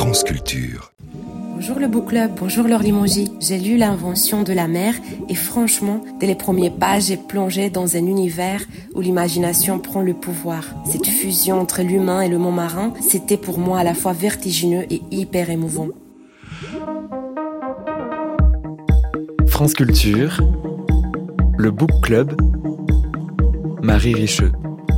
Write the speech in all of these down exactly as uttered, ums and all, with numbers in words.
France Culture. Bonjour le Book Club, bonjour Laure Limongi. J'ai lu L'invention de la mer et franchement, dès les premières pages, j'ai plongé dans un univers où l'imagination prend le pouvoir. Cette fusion entre l'humain et le monde marin, c'était pour moi à la fois vertigineux et hyper émouvant. France Culture, le Book Club, Marie Richeux.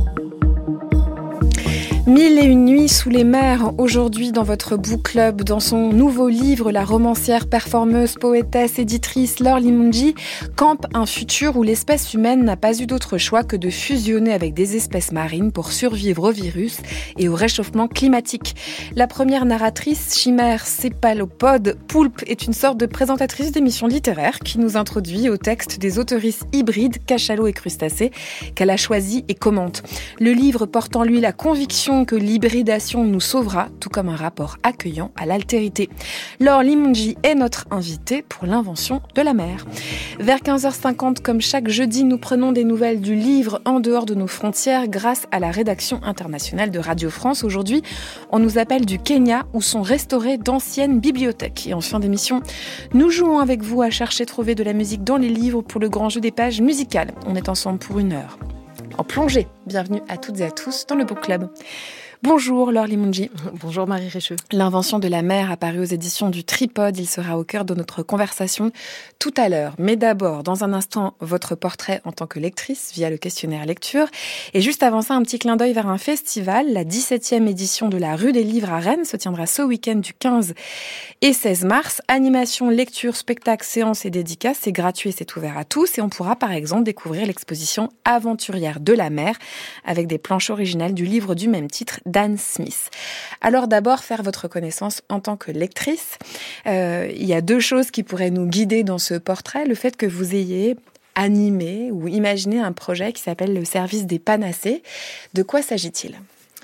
Mille et une nuits sous les mers, aujourd'hui dans votre book club, dans son nouveau livre, la romancière, performeuse, poétesse, éditrice Laure Limongi campe un futur où l'espèce humaine n'a pas eu d'autre choix que de fusionner avec des espèces marines pour survivre au virus et au réchauffement climatique. La première narratrice, chimère céphalopode poulpe, est une sorte de présentatrice d'émissions littéraires qui nous introduit au texte des autoristes hybrides, cachalots et crustacés, qu'elle a choisis et commente. Le livre porte en lui la conviction que l'hybridation nous sauvera, tout comme un rapport accueillant à l'altérité. Laure Limongi est notre invitée pour l'invention de la mer. Vers quinze heures cinquante, comme chaque jeudi, nous prenons des nouvelles du livre en dehors de nos frontières grâce à la rédaction internationale de Radio France. Aujourd'hui, on nous appelle du Kenya où sont restaurées d'anciennes bibliothèques. Et en fin d'émission, nous jouons avec vous à chercher trouver de la musique dans les livres pour le grand jeu des pages musicales. On est ensemble pour une heure. En plongée. Bienvenue à toutes et à tous dans le Book Club. Bonjour Laure Limongi. Bonjour Marie Richeux. L'invention de la mer apparue aux éditions du Tripode. Il sera au cœur de notre conversation tout à l'heure. Mais d'abord, dans un instant, votre portrait en tant que lectrice via le questionnaire lecture. Et juste avant ça, un petit clin d'œil vers un festival. La dix-septième édition de la Rue des Livres à Rennes se tiendra ce week-end du quinze et seize mars. Animation, lecture, spectacle, séance et dédicaces. C'est gratuit et c'est ouvert à tous. Et on pourra par exemple découvrir l'exposition Aventurière de la mer avec des planches originales du livre du même titre d'Anne Smith. Alors d'abord, faire votre connaissance en tant que lectrice. Euh, il y a deux choses qui pourraient nous guider dans ce portrait. Le fait que vous ayez animé ou imaginé un projet qui s'appelle le service des panacées. De quoi s'agit-il ?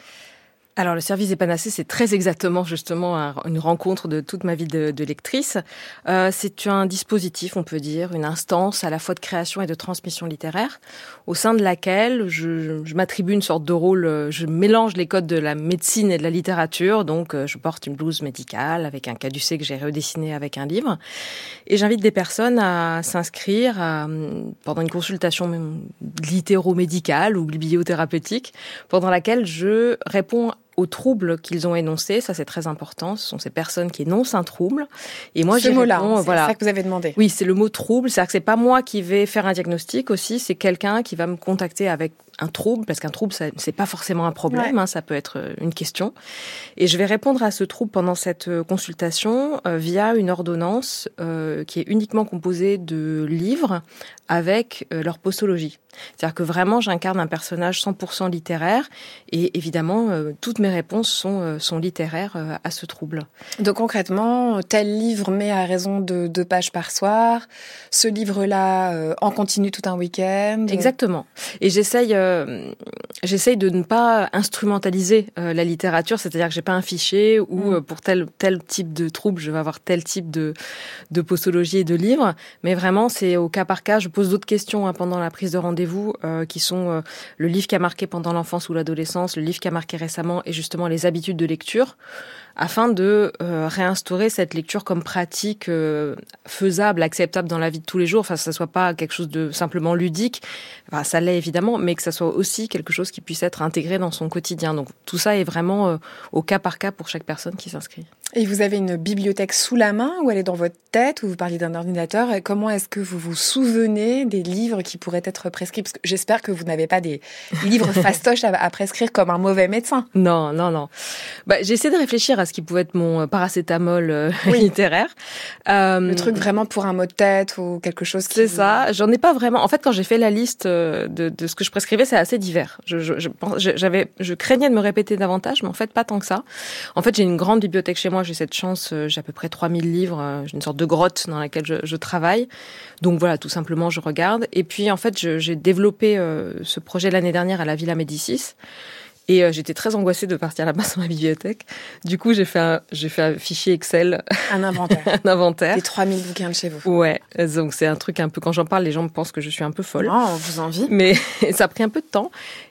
Alors, le service des panacées, c'est très exactement, justement, un, une rencontre de toute ma vie de, de lectrice. Euh, c'est un dispositif, on peut dire, une instance à la fois de création et de transmission littéraire, au sein de laquelle je, je m'attribue une sorte de rôle, je mélange les codes de la médecine et de la littérature, donc je porte une blouse médicale avec un caducée que j'ai redessiné avec un livre, et j'invite des personnes à s'inscrire à, pendant une consultation littéro-médicale ou bibliothérapeutique, pendant laquelle je réponds aux troubles qu'ils ont énoncés. Ça, c'est très important. Ce sont ces personnes qui énoncent un trouble. Et moi, ce mot-là, réponds, c'est voilà. ça que vous avez demandé. Oui, c'est le mot trouble. C'est-à-dire que c'est pas moi qui vais faire un diagnostic aussi. C'est quelqu'un qui va me contacter avec un trouble, parce qu'un trouble, ça, c'est pas forcément un problème, ouais. hein, ça peut être une question. Et je vais répondre à ce trouble pendant cette consultation euh, via une ordonnance euh, qui est uniquement composée de livres avec euh, leur postologie. C'est-à-dire que vraiment, j'incarne un personnage cent pour cent littéraire et évidemment, euh, toutes mes réponses sont, euh, sont littéraires euh, à ce trouble. Donc concrètement, tel livre met à raison de deux pages par soir, ce livre-là euh, en continue tout un week-end. Exactement. Et j'essaye... Euh, J'essaye de ne pas instrumentaliser euh, la littérature, c'est-à-dire que j'ai pas un fichier où euh, pour tel tel type de trouble, je vais avoir tel type de de postologie et de livre, mais vraiment c'est au cas par cas. Je pose d'autres questions hein, pendant la prise de rendez-vous, euh, qui sont euh, le livre qui a marqué pendant l'enfance ou l'adolescence, le livre qui a marqué récemment, et justement les habitudes de lecture, afin de euh, réinstaurer cette lecture comme pratique euh, faisable, acceptable dans la vie de tous les jours. Enfin, que ça soit pas quelque chose de simplement ludique. Enfin, ça l'est évidemment, mais que ça soit aussi quelque chose qui puisse être intégré dans son quotidien. Donc tout ça est vraiment euh, au cas par cas pour chaque personne qui s'inscrit. Et vous avez une bibliothèque sous la main ou elle est dans votre tête, ou vous parliez d'un ordinateur, et comment est-ce que vous vous souvenez des livres qui pourraient être prescrits ? Parce que j'espère que vous n'avez pas des livres fastoches à, à prescrire comme un mauvais médecin. Non, non, non. Bah, j'ai essayé de réfléchir à ce qui pouvait être mon paracétamol euh, oui. littéraire. Euh, Le truc vraiment pour un mot de tête ou quelque chose qui... C'est ça, j'en ai pas vraiment. En fait, quand j'ai fait la liste de, de ce que je prescrivais, c'est assez divers. Je, je, je, j'avais, je craignais de me répéter davantage, mais en fait, pas tant que ça. En fait, j'ai une grande bibliothèque chez moi. J'ai cette chance, j'ai à peu près trois mille livres, j'ai une sorte de grotte dans laquelle je, je travaille. Donc voilà, tout simplement, je regarde. Et puis, en fait, je, j'ai développé euh, ce projet l'année dernière à la Villa Médicis. Et euh, j'étais très angoissée de partir là-bas dans ma bibliothèque. Du coup, j'ai fait un, j'ai fait un fichier Excel. Un inventaire. un inventaire. Des trois mille bouquins de chez vous. Ouais. Donc, c'est un truc un peu, quand j'en parle, les gens me pensent que je suis un peu folle. Non, on vous envie. Mais ça a pris un peu de temps.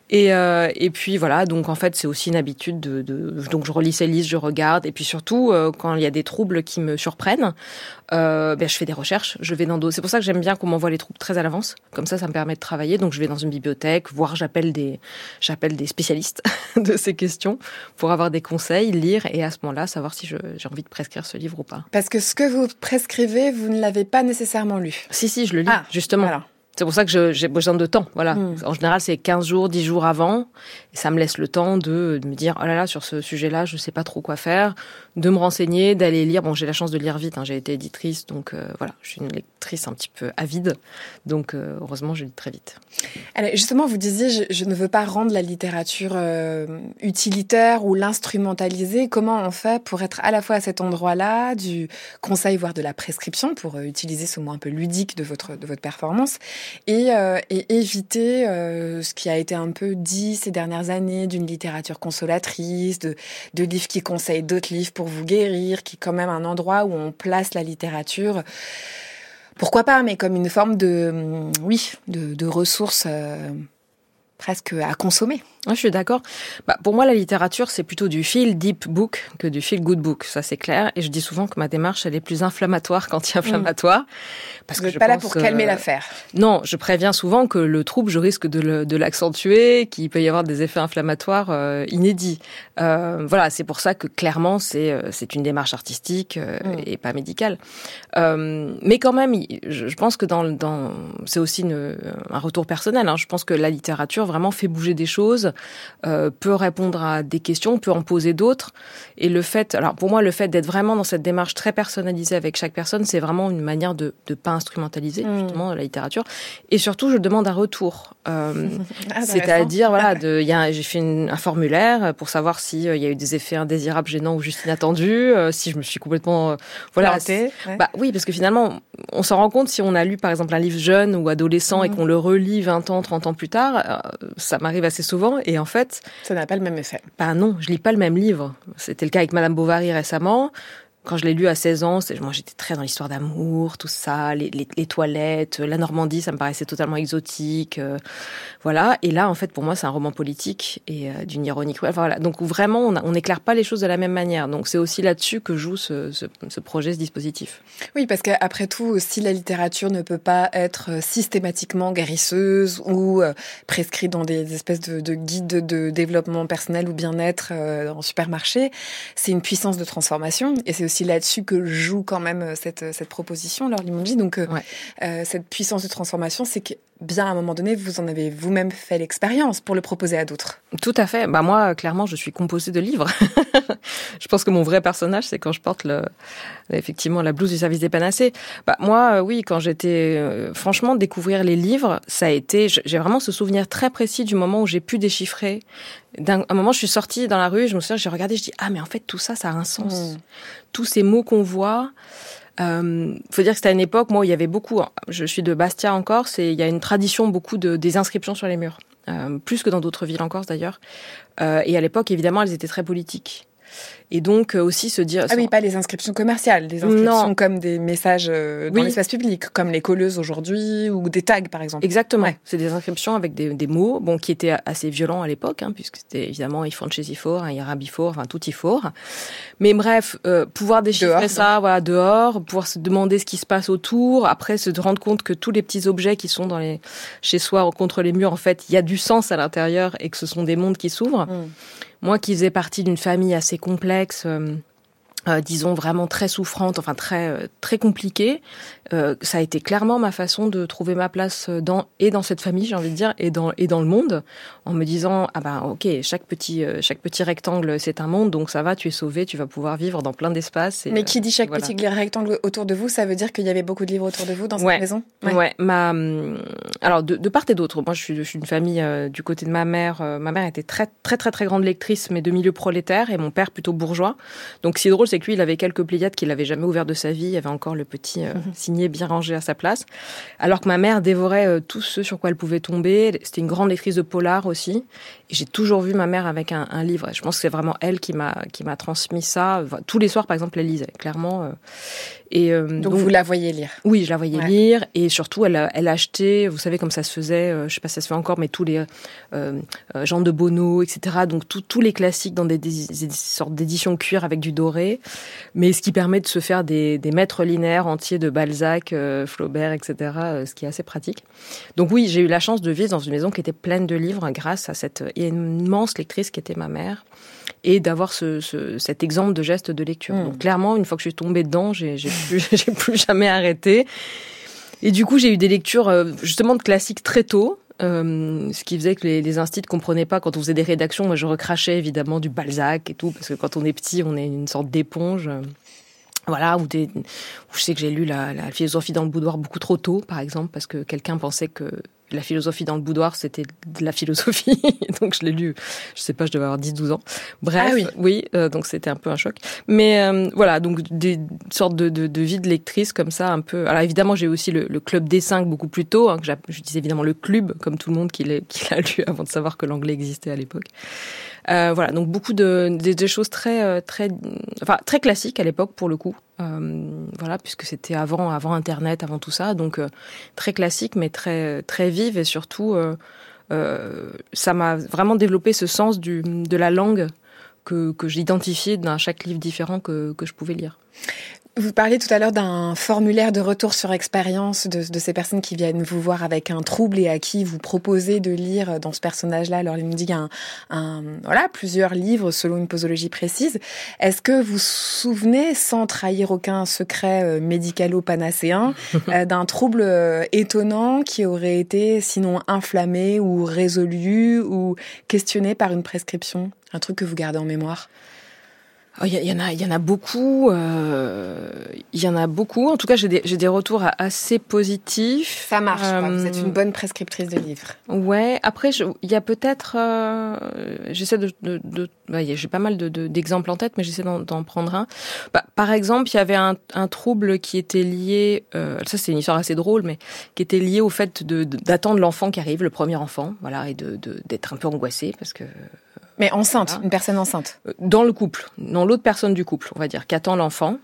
Et, euh, et puis voilà, donc en fait c'est aussi une habitude de, de donc je relis ces listes, je regarde, et puis surtout euh, quand il y a des troubles qui me surprennent, euh, ben je fais des recherches, je vais dans d'autres. C'est pour ça que j'aime bien qu'on m'envoie les troubles très à l'avance, comme ça ça me permet de travailler. Donc je vais dans une bibliothèque, voire j'appelle des j'appelle des spécialistes de ces questions pour avoir des conseils, lire et à ce moment-là savoir si je, j'ai envie de prescrire ce livre ou pas. Parce que ce que vous prescrivez, vous ne l'avez pas nécessairement lu. Si si, je le lis ah, justement. Voilà. C'est pour ça que je, j'ai besoin de temps, voilà. Mmh. En général, c'est quinze jours, dix jours avant. Et ça me laisse le temps de, de me dire, oh là là, sur ce sujet-là, je sais pas trop quoi faire, de me renseigner, d'aller lire. Bon, j'ai la chance de lire vite, hein. J'ai été éditrice, donc euh, voilà, je suis une lectrice un petit peu avide. Donc, euh, heureusement, je lis très vite. Alors, justement, vous disiez, je, je ne veux pas rendre la littérature euh, utilitaire ou l'instrumentaliser. Comment on fait pour être à la fois à cet endroit-là, du conseil, voire de la prescription, pour euh, utiliser ce mot un peu ludique de votre, de votre performance, Et, euh, et éviter euh, ce qui a été un peu dit ces dernières années d'une littérature consolatrice, de, de livres qui conseillent d'autres livres pour vous guérir, qui est quand même un endroit où on place la littérature, pourquoi pas, mais comme une forme de, oui, de, de ressources euh, presque à consommer. Ouais, je suis d'accord. Bah, pour moi, la littérature, c'est plutôt du feel deep book que du feel good book. Ça, c'est clair. Et je dis souvent que ma démarche, elle est plus inflammatoire qu'anti-inflammatoire. Mmh. Parce Vous que n'êtes je pas pense, là pour calmer euh... l'affaire. Non, je préviens souvent que le trouble, je risque de, le, de l'accentuer, qu'il peut y avoir des effets inflammatoires euh, inédits. Euh, voilà, c'est pour ça que clairement, c'est, euh, c'est une démarche artistique euh, mmh. et pas médicale. Euh, mais quand même, je, je pense que dans, dans, c'est aussi une, un retour personnel. Hein. Je pense que la littérature vraiment fait bouger des choses. Euh, peut répondre à des questions, peut en poser d'autres. Et le fait, alors pour moi, le fait d'être vraiment dans cette démarche très personnalisée avec chaque personne, c'est vraiment une manière de ne pas instrumentaliser mmh. justement la littérature. Et surtout, je demande un retour. Euh, ah, c'est-à-dire, voilà, de, y a, j'ai fait une, un formulaire pour savoir s'il euh, y a eu des effets indésirables, gênants ou juste inattendus, euh, si je me suis complètement... Euh, voilà. Raté, ouais. Bah, oui, parce que finalement, on s'en rend compte si on a lu, par exemple, un livre jeune ou adolescent mmh. et qu'on le relit vingt ans, trente ans plus tard, euh, ça m'arrive assez souvent. Et en fait, ça n'a pas le même effet. Ben non, je lis pas le même livre. C'était le cas avec Madame Bovary récemment. Quand je l'ai lu à seize ans, c'est, moi j'étais très dans l'histoire d'amour, tout ça, les, les, les toilettes, la Normandie, ça me paraissait totalement exotique, euh, voilà. Et là, en fait, pour moi, c'est un roman politique et euh, d'une ironie cruelle. Enfin, voilà. Donc vraiment, on n'éclaire pas les choses de la même manière. Donc c'est aussi là-dessus que joue ce, ce, ce projet, ce dispositif. Oui, parce qu'après tout, si la littérature ne peut pas être systématiquement guérisseuse ou euh, prescrite dans des espèces de, de guides de, de développement personnel ou bien-être euh, en supermarché, c'est une puissance de transformation et c'est aussi là-dessus que joue quand même cette, cette proposition, Laure Limongi. Donc, euh, ouais. euh, cette puissance de transformation, c'est que bien à un moment donné, vous en avez vous-même fait l'expérience pour le proposer à d'autres. Tout à fait. Bah moi, clairement, je suis composée de livres. Je pense que mon vrai personnage, c'est quand je porte le, effectivement la blouse du service des panacées. Bah moi, oui, quand j'étais, euh, franchement, découvrir les livres, ça a été, j'ai vraiment ce souvenir très précis du moment où j'ai pu déchiffrer. D'un un moment, je suis sortie dans la rue, je me souviens, j'ai regardé, je dis ah mais en fait tout ça, ça a un sens. Mmh. Tous ces mots qu'on voit. Euh, faut dire que c'était à une époque, moi, où il y avait beaucoup, je suis de Bastia en Corse, et il y a une tradition beaucoup de, des inscriptions sur les murs. Euh, plus que dans d'autres villes en Corse d'ailleurs. Euh, et à l'époque, évidemment, elles étaient très politiques. Et donc euh, aussi se dire... Ah oui, pas les inscriptions commerciales, des inscriptions non. comme des messages euh, dans oui. l'espace public, comme les colleuses aujourd'hui, ou des tags par exemple. Exactement, ouais. C'est des inscriptions avec des, des mots bon, qui étaient assez violents à l'époque, hein, puisque c'était évidemment i francesifort, hein, irabifort, enfin tout fort. Mais bref, euh, pouvoir déchiffrer dehors, ça donc. Voilà, dehors, pouvoir se demander ce qui se passe autour, après se rendre compte que tous les petits objets qui sont dans les, chez soi, contre les murs, en fait, il y a du sens à l'intérieur et que ce sont des mondes qui s'ouvrent. Mmh. Moi qui faisais partie d'une famille assez complexe, euh, euh, disons vraiment très souffrante, enfin très euh, très compliquée, euh, ça a été clairement ma façon de trouver ma place dans et dans cette famille, j'ai envie de dire, et dans et dans le monde, en me disant ah ben ok, chaque petit euh, chaque petit rectangle c'est un monde, donc ça va, tu es sauvé, tu vas pouvoir vivre dans plein d'espaces. Et, mais qui dit chaque voilà. petit rectangle autour de vous, ça veut dire qu'il y avait beaucoup de livres autour de vous dans cette ouais. maison. Ouais. ouais. Ma alors de, de part et d'autre. Moi je suis je suis une famille euh, du côté de ma mère. Euh, ma mère était très très très très grande lectrice, mais de milieu prolétaire, et mon père plutôt bourgeois. Donc ce qui est drôle, c'est c'est que lui, il avait quelques Pléiades qu'il n'avait jamais ouvert de sa vie. Il y avait encore le petit euh, mmh. signet bien rangé à sa place. Alors que ma mère dévorait euh, tous ceux sur quoi elle pouvait tomber. C'était une grande lectrice de polar aussi. Et j'ai toujours vu ma mère avec un, un livre. Et je pense que c'est vraiment elle qui m'a, qui m'a transmis ça. Enfin, tous les soirs, par exemple, elle lisait, clairement. Euh, et, euh, donc, donc, vous la voyez lire? Oui, je la voyais ouais. lire. Et surtout, elle, elle achetait, vous savez, comme ça se faisait, euh, je ne sais pas si ça se fait encore, mais tous les euh, euh, Jean de Bonneau, et cetera. Donc, tout, tous les classiques dans des, des, des sortes d'éditions cuir avec du doré. Mais ce qui permet de se faire des, des maîtres linéaires entiers de Balzac, euh, Flaubert, et cetera. Euh, ce qui est assez pratique. Donc oui, j'ai eu la chance de vivre dans une maison qui était pleine de livres grâce à cette immense lectrice qui était ma mère. Et d'avoir ce, ce, cet exemple de geste de lecture. Mmh. Donc clairement, une fois que je suis tombée dedans, j'ai, j'ai, plus, j'ai plus jamais arrêté. Et du coup, j'ai eu des lectures justement de classiques très tôt, euh, ce qui faisait que les, les instituts ne comprenaient pas. Quand on faisait des rédactions, moi je recrachais évidemment du Balzac et tout, parce que quand on est petit, on est une sorte d'éponge. Voilà, ou des, où je sais que j'ai lu la, la philosophie dans le boudoir beaucoup trop tôt, par exemple, parce que quelqu'un pensait que la philosophie dans le boudoir, c'était de la philosophie. Donc, je l'ai lu, je sais pas, je devais avoir dix douze ans. Bref, ah oui, oui euh, donc c'était un peu un choc. Mais euh, voilà, donc des sortes de, de, de vie de lectrice comme ça, un peu... Alors évidemment, j'ai aussi le, le club des cinq beaucoup plus tôt. Hein, que je disais évidemment le club, comme tout le monde qui l'a, qui l'a lu avant de savoir que l'anglais existait à l'époque. Euh, voilà, donc beaucoup de des, des choses très très enfin très classiques à l'époque pour le coup. Euh, voilà, puisque c'était avant avant Internet, avant tout ça, donc euh, très classique mais très très vive et surtout euh, euh, ça m'a vraiment développé ce sens du de la langue que que j'identifiais dans chaque livre différent que que je pouvais lire. Vous parliez tout à l'heure d'un formulaire de retour sur expérience de, de ces personnes qui viennent vous voir avec un trouble et à qui vous proposez de lire dans ce personnage-là. Alors, il me dit qu'il y a un, un, voilà, plusieurs livres selon une posologie précise. Est-ce que vous vous souvenez, sans trahir aucun secret médicalo-panacéen, euh, d'un trouble étonnant qui aurait été sinon inflammé ou résolu ou questionné par une prescription? Un truc que vous gardez en mémoire? Il y, y en a, il y en a beaucoup. Euh, il y en a beaucoup. En tout cas, j'ai des, j'ai des retours assez positifs. Ça marche. Euh, quoi. Vous êtes une bonne prescriptrice de livres. Ouais. Après, je, il y a peut-être. Euh, j'essaie de, de, de bah, j'ai pas mal de, de, d'exemples en tête, mais j'essaie d'en, d'en prendre un. Bah, par exemple, il y avait un, un trouble qui était lié. Euh, ça, c'est une histoire assez drôle, mais qui était lié au fait de, de, d'attendre l'enfant qui arrive, le premier enfant, voilà, et de, de, d'être un peu angoissé parce que. Mais enceinte, voilà. Une personne enceinte. Dans le couple, dans l'autre personne du couple, on va dire, qui attend l'enfant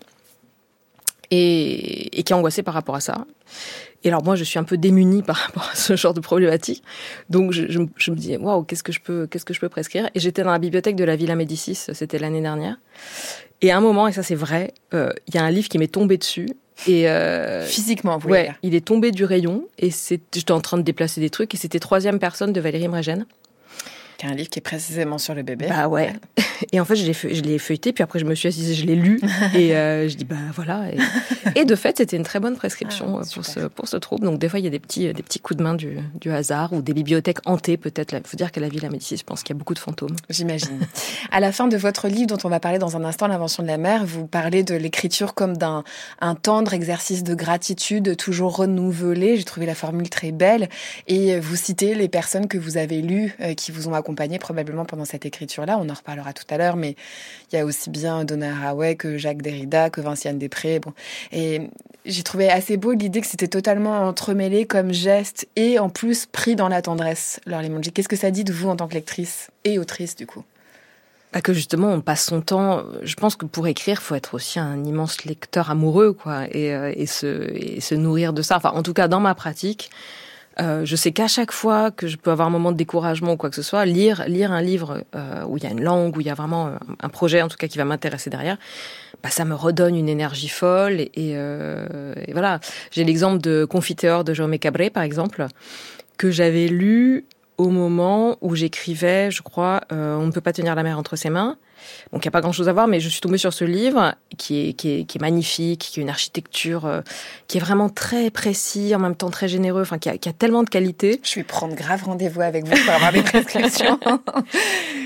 et, et qui est angoissée par rapport à ça. Et alors moi, je suis un peu démunie par rapport à ce genre de problématique. Donc je, je, je me disais, waouh, qu'est-ce que je peux, qu'est-ce que je peux prescrire? Et j'étais dans la bibliothèque de la Villa Médicis, c'était l'année dernière. Et à un moment, et ça c'est vrai, il euh, y a un livre qui m'est tombé dessus. Et euh, physiquement, vous ouais, voulez dire. Il est tombé du rayon et c'est, j'étais en train de déplacer des trucs et c'était Troisième personne de Valérie Mregen. Qui est un livre qui est précisément sur le bébé. Bah ouais. Et en fait, je l'ai, je l'ai feuilleté, puis après, je me suis assise, je l'ai lu, et euh, je dis, bah voilà. Et, et de fait, c'était une très bonne prescription ah, pour, ce, pour ce trouble. Donc, des fois, il y a des petits, des petits coups de main du, du hasard, ou des bibliothèques hantées, peut-être. Il faut dire qu'à la Villa Médicis, je pense qu'il y a beaucoup de fantômes. J'imagine. À la fin de votre livre, dont on va parler dans un instant, L'invention de la mère, vous parlez de l'écriture comme d'un un tendre exercice de gratitude, toujours renouvelé. J'ai trouvé la formule très belle. Et vous citez les personnes que vous avez lues, euh, qui vous ont accompagné probablement pendant cette écriture-là. On en reparlera tout à l'heure, mais il y a aussi bien Donna Haraway que Jacques Derrida, que Vinciane Després. Bon. Et j'ai trouvé assez beau l'idée que c'était totalement entremêlé comme geste et en plus pris dans la tendresse, Laure Limongi. Qu'est-ce que ça dit de vous en tant que lectrice et autrice, du coup? Bah que justement, on passe son temps... Je pense que pour écrire, il faut être aussi un immense lecteur amoureux, quoi, et, et, se, et se nourrir de ça. Enfin, en tout cas, dans ma pratique... Euh, je sais qu'à chaque fois que je peux avoir un moment de découragement ou quoi que ce soit, lire lire un livre euh, où il y a une langue, où il y a vraiment un, un projet en tout cas qui va m'intéresser derrière, bah ça me redonne une énergie folle et, et, euh, et voilà. J'ai l'exemple de Confiteor de Jaume Cabré par exemple que j'avais lu au moment où j'écrivais, je crois, euh, On ne peut pas tenir la mer entre ses mains. Donc il n'y a pas grand-chose à voir, mais je suis tombée sur ce livre qui est, qui est, qui est magnifique, qui a une architecture euh, qui est vraiment très précis, en même temps très généreux, enfin qui a, qui a tellement de qualité. Je vais prendre grave rendez-vous avec vous pour avoir des prescriptions.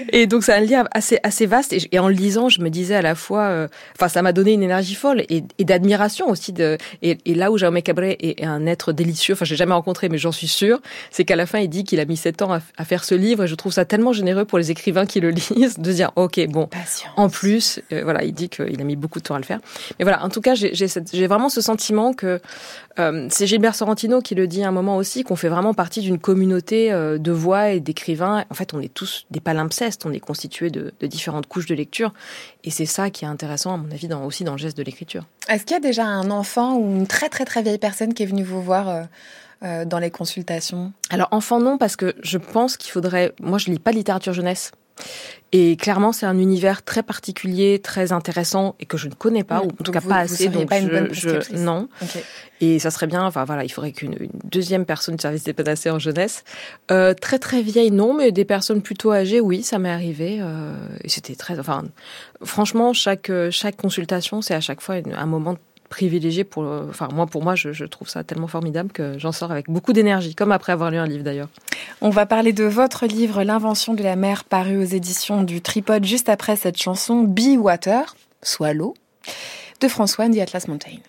Et donc c'est un livre assez assez vaste et, et en le lisant, je me disais à la fois, euh, enfin ça m'a donné une énergie folle et, et d'admiration aussi de. Et, et là où Jaume Cabré est un être délicieux, enfin je l'ai jamais rencontré, mais j'en suis sûre, c'est qu'à la fin il dit qu'il a mis sept ans à, à faire ce livre et je trouve ça tellement généreux pour les écrivains qui le lisent de dire ok bon. Patience. En plus, euh, voilà, il dit qu'il a mis beaucoup de temps à le faire. Mais voilà, en tout cas, j'ai, j'ai, cette, j'ai vraiment ce sentiment que euh, c'est Gilbert Sorrentino qui le dit à un moment aussi, qu'on fait vraiment partie d'une communauté euh, de voix et d'écrivains. En fait, on est tous des palimpsestes, on est constitués de, de différentes couches de lecture. Et c'est ça qui est intéressant, à mon avis, dans, aussi dans le geste de l'écriture. Est-ce qu'il y a déjà un enfant ou une très très très vieille personne qui est venue vous voir euh, euh, dans les consultations ? Alors, enfant, non, parce que je pense qu'il faudrait... Moi, je lis pas de littérature jeunesse. Et clairement, c'est un univers très particulier, très intéressant et que je ne connais pas, mmh, ou en tout cas vous, pas vous assez. Donc pas une je, bonne je non. Okay. Et ça serait bien. Enfin voilà, il faudrait qu'une une deuxième personne du service des panacées en jeunesse, euh, très très vieille, non, mais des personnes plutôt âgées, oui, ça m'est arrivé. Euh, et c'était très. Enfin, franchement, chaque chaque consultation, c'est à chaque fois une, un moment privilégié pour. Enfin moi, pour moi, je, je trouve ça tellement formidable que j'en sors avec beaucoup d'énergie, comme après avoir lu un livre d'ailleurs. On va parler de votre livre, L'invention de la mer, paru aux éditions du Tripode, juste après cette chanson Be Water, soit l'eau, de François and the Atlas Mountain.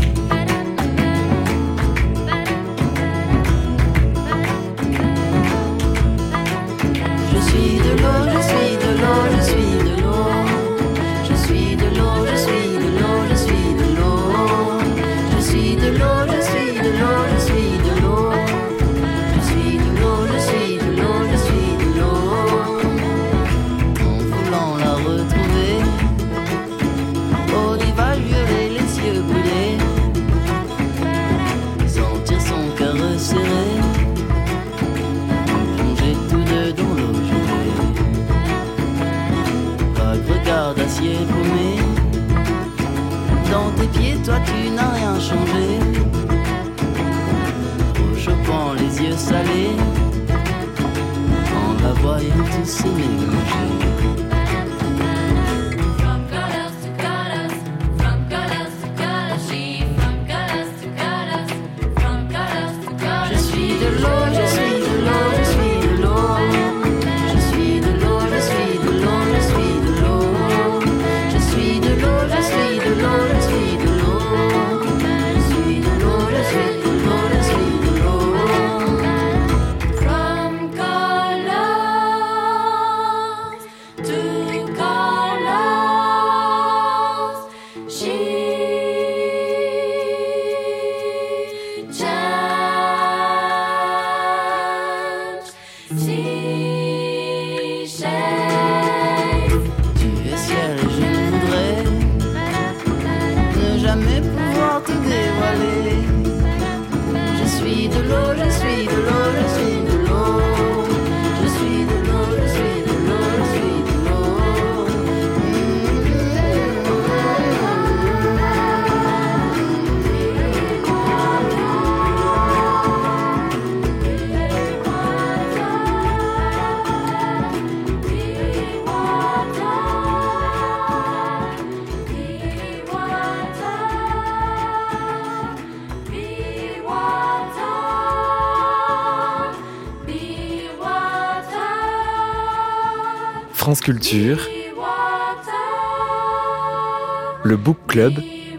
Je suis de l'eau, je suis de l'eau, je suis de l'eau. Je suis de l'eau, je suis de l'eau, je suis de l'eau. Je suis de l'eau, je suis de l'eau, je suis de l'eau. Je suis de l'eau, je suis de l'eau, je suis de l'eau. En voulant la retrouver, au rivage violet, les yeux brûlés, sentir son cœur serré, plonger tous deux dans l'eau gelée. Vague regard d'acier paumé, dans tes pieds, toi tu n'as rien changé. Trop chopant, les yeux salés, en la voyant tous se mélanger. Je suis de l'eau, je suis de l'eau, je suis de l'eau. Je suis de l'eau, je suis de l'eau, je suis de l'eau. Je suis de l'eau, je suis de l'eau, je suis de l'eau. Je suis de l'eau, je suis de l'eau, je suis de l'eau. From colors to colors, she change, she shades. Tu es ciel et je voudrais ne jamais pouvoir te dévoiler. Je suis de l'eau, je suis de l'eau, je suis de l'eau. Je suis de l'eau, je suis de l'eau, je suis de l'eau. France Culture, le Book Club,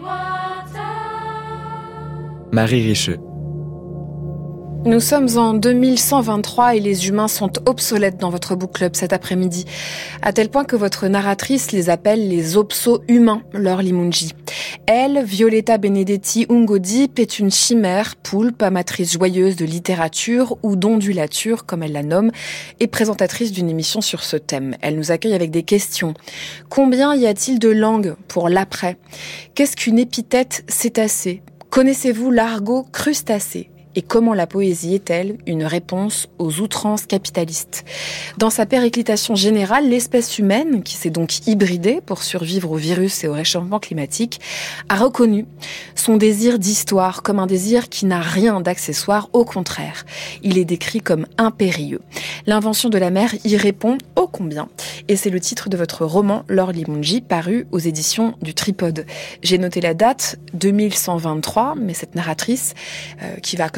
Marie Richeux. Nous sommes en deux mille cent vingt-trois et les humains sont obsolètes dans votre book club cet après-midi, à tel point que votre narratrice les appelle les obso-humains, Laure Limungi. Elle, Violetta Benedetti Ungodip, est une chimère, poulpe, amatrice joyeuse de littérature ou d'ondulature, comme elle la nomme, et présentatrice d'une émission sur ce thème. Elle nous accueille avec des questions. Combien y a-t-il de langues pour l'après ? Qu'est-ce qu'une épithète cétacée ? Connaissez-vous l'argot crustacé ? Et comment la poésie est-elle une réponse aux outrances capitalistes ? Dans sa périclitation générale, l'espèce humaine, qui s'est donc hybridée pour survivre au virus et au réchauffement climatique, a reconnu son désir d'histoire comme un désir qui n'a rien d'accessoire, au contraire. Il est décrit comme impérieux. L'invention de la mer y répond ô combien. Et c'est le titre de votre roman, Laure Limungi, paru aux éditions du Tripode. J'ai noté la date, deux mille cent vingt-trois, mais cette narratrice, euh, qui va comme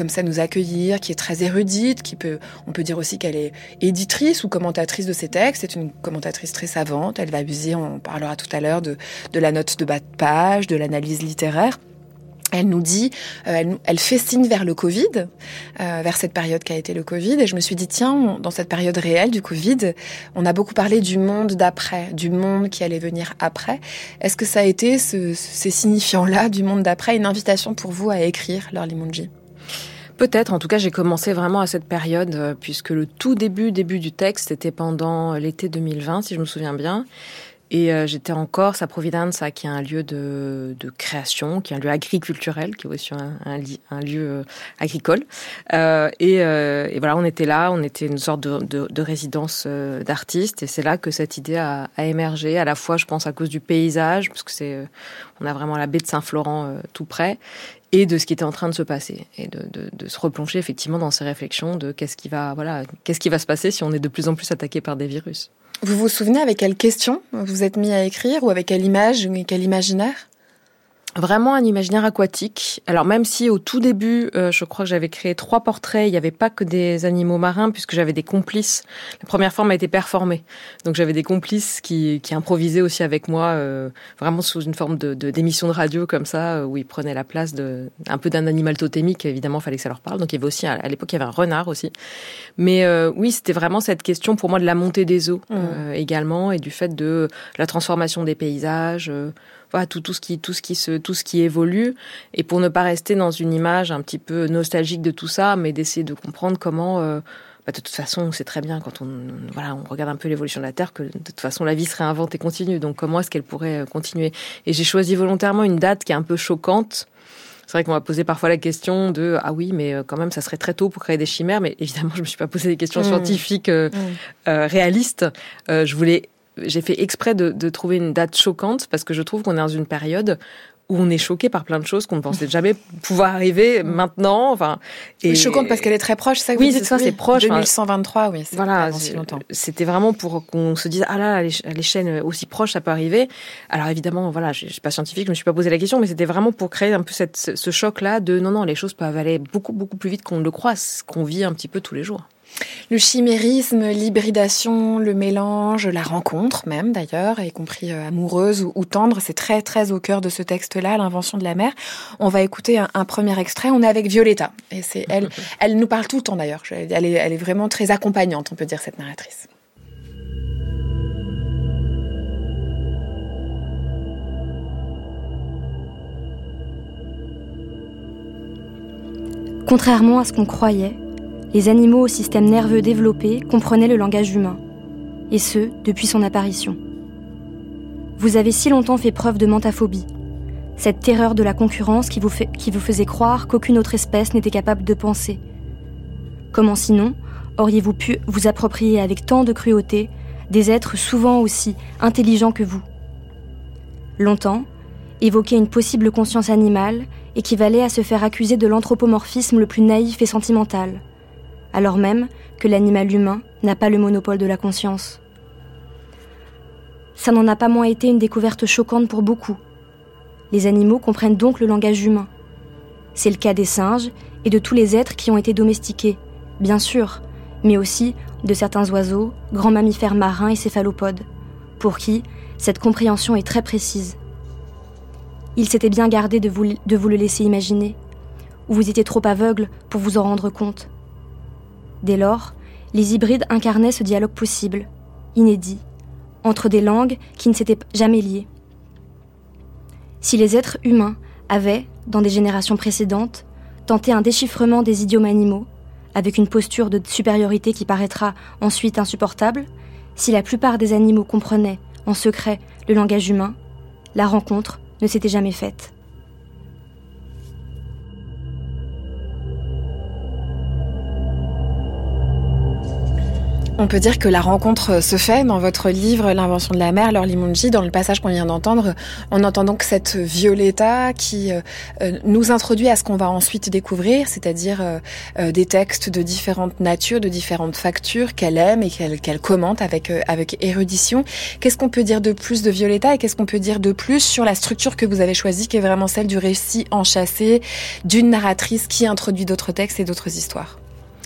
comme ça nous accueillir, qui est très érudite, qui peut, on peut dire aussi qu'elle est éditrice ou commentatrice de ses textes. C'est une commentatrice très savante. Elle va user, on parlera tout à l'heure, de, de la note de bas de page, de l'analyse littéraire. Elle nous dit, euh, elle, elle fait signe vers le Covid, euh, vers cette période qu'a été le Covid. Et je me suis dit, tiens, on, dans cette période réelle du Covid, on a beaucoup parlé du monde d'après, du monde qui allait venir après. Est-ce que ça a été, ce, ces signifiants-là du monde d'après, une invitation pour vous à écrire, Laure Limongi ? Peut-être, en tout cas j'ai commencé vraiment à cette période, euh, puisque le tout début, début du texte était pendant l'été deux mille vingt, si je me souviens bien. Et euh, j'étais en Corse, à Providenza, qui est un lieu de, de création, qui est un lieu agriculturel, qui est aussi un, un, un lieu euh, agricole. Euh, et, euh, et voilà, on était là, on était une sorte de, de, de résidence euh, d'artistes, et c'est là que cette idée a, a émergé. À la fois, je pense, à cause du paysage, parce que c'est, euh, on a vraiment la baie de Saint-Florent euh, tout près, et de ce qui était en train de se passer, et de, de, de se replonger effectivement dans ces réflexions de qu'est-ce qui va, voilà, qu'est-ce qui va se passer si on est de plus en plus attaqué par des virus. Vous vous souvenez avec quelle question vous êtes mis à écrire ou avec quelle image, quel imaginaire ? Vraiment un imaginaire aquatique. Alors même si au tout début, euh, je crois que j'avais créé trois portraits, il n'y avait pas que des animaux marins puisque j'avais des complices. La première forme a été performée. Donc j'avais des complices qui, qui improvisaient aussi avec moi, euh, vraiment sous une forme de, de, d'émission de radio comme ça, où ils prenaient la place de, un peu d'un animal totémique, évidemment, il fallait que ça leur parle. Donc il y avait aussi, à l'époque, il y avait un renard aussi. Mais euh, oui, c'était vraiment cette question pour moi de la montée des eaux mmh. euh, également et du fait de la transformation des paysages, euh, voilà, tout, tout ce qui, tout ce qui se, tout ce qui évolue. Et pour ne pas rester dans une image un petit peu nostalgique de tout ça, mais d'essayer de comprendre comment, euh, bah, de toute façon, on sait très bien quand on, voilà, on regarde un peu l'évolution de la Terre que de toute façon la vie se réinvente et continue. Donc comment est-ce qu'elle pourrait continuer ? Et j'ai choisi volontairement une date qui est un peu choquante. C'est vrai qu'on m'a posé parfois la question de « Ah oui, mais quand même, ça serait très tôt pour créer des chimères. » Mais évidemment, je me suis pas posé des questions mmh. scientifiques euh, mmh. euh, réalistes. Euh, je voulais... J'ai fait exprès de, de trouver une date choquante parce que je trouve qu'on est dans une période où on est choqué par plein de choses qu'on ne pensait jamais pouvoir arriver maintenant. Enfin, et choquante parce qu'elle est très proche, ça. Oui, c'est ça, oui, c'est proche. deux mille cent vingt-trois, oui. C'est voilà, pas si longtemps. C'était vraiment pour qu'on se dise ah là, à l'échelle aussi proche, ça peut arriver. Alors évidemment, voilà, je, je suis pas scientifique, je me suis pas posé la question, mais c'était vraiment pour créer un peu cette, ce choc-là de non, non, les choses peuvent aller beaucoup, beaucoup plus vite qu'on ne le croit, ce qu'on vit un petit peu tous les jours. Le chimérisme, l'hybridation, le mélange, la rencontre même d'ailleurs, y compris euh, amoureuse ou, ou tendre, c'est très très au cœur de ce texte-là, l'invention de la mer. On va écouter un, un premier extrait. On est avec Violetta et c'est elle. Elle nous parle tout le temps d'ailleurs. Elle est, elle est vraiment très accompagnante, on peut dire, cette narratrice. Contrairement à ce qu'on croyait, les animaux au système nerveux développé comprenaient le langage humain, et ce, depuis son apparition. Vous avez si longtemps fait preuve de menthaphobie, cette terreur de la concurrence qui vous, fait, qui vous faisait croire qu'aucune autre espèce n'était capable de penser. Comment sinon auriez-vous pu vous approprier avec tant de cruauté des êtres souvent aussi intelligents que vous ? Longtemps, évoquer une possible conscience animale équivalait à se faire accuser de l'anthropomorphisme le plus naïf et sentimental, alors même que l'animal humain n'a pas le monopole de la conscience. Ça n'en a pas moins été une découverte choquante pour beaucoup. Les animaux comprennent donc le langage humain. C'est le cas des singes et de tous les êtres qui ont été domestiqués, bien sûr, mais aussi de certains oiseaux, grands mammifères marins et céphalopodes, pour qui cette compréhension est très précise. Il s'était bien gardé de vous, de vous le laisser imaginer, ou vous étiez trop aveugle pour vous en rendre compte. Dès lors, les hybrides incarnaient ce dialogue possible, inédit, entre des langues qui ne s'étaient jamais liées. Si les êtres humains avaient, dans des générations précédentes, tenté un déchiffrement des idiomes animaux, avec une posture de supériorité qui paraîtra ensuite insupportable, si la plupart des animaux comprenaient, en secret, le langage humain, la rencontre ne s'était jamais faite. On peut dire que la rencontre se fait dans votre livre L'invention de la mer, L'Orly Mungi. Dans le passage qu'on vient d'entendre, on entend donc cette Violetta qui euh, nous introduit à ce qu'on va ensuite découvrir, c'est-à-dire euh, euh, des textes de différentes natures, de différentes factures qu'elle aime et qu'elle, qu'elle commente avec, euh, avec érudition. Qu'est-ce qu'on peut dire de plus de Violetta et qu'est-ce qu'on peut dire de plus sur la structure que vous avez choisie, qui est vraiment celle du récit enchâssé, d'une narratrice qui introduit d'autres textes et d'autres histoires?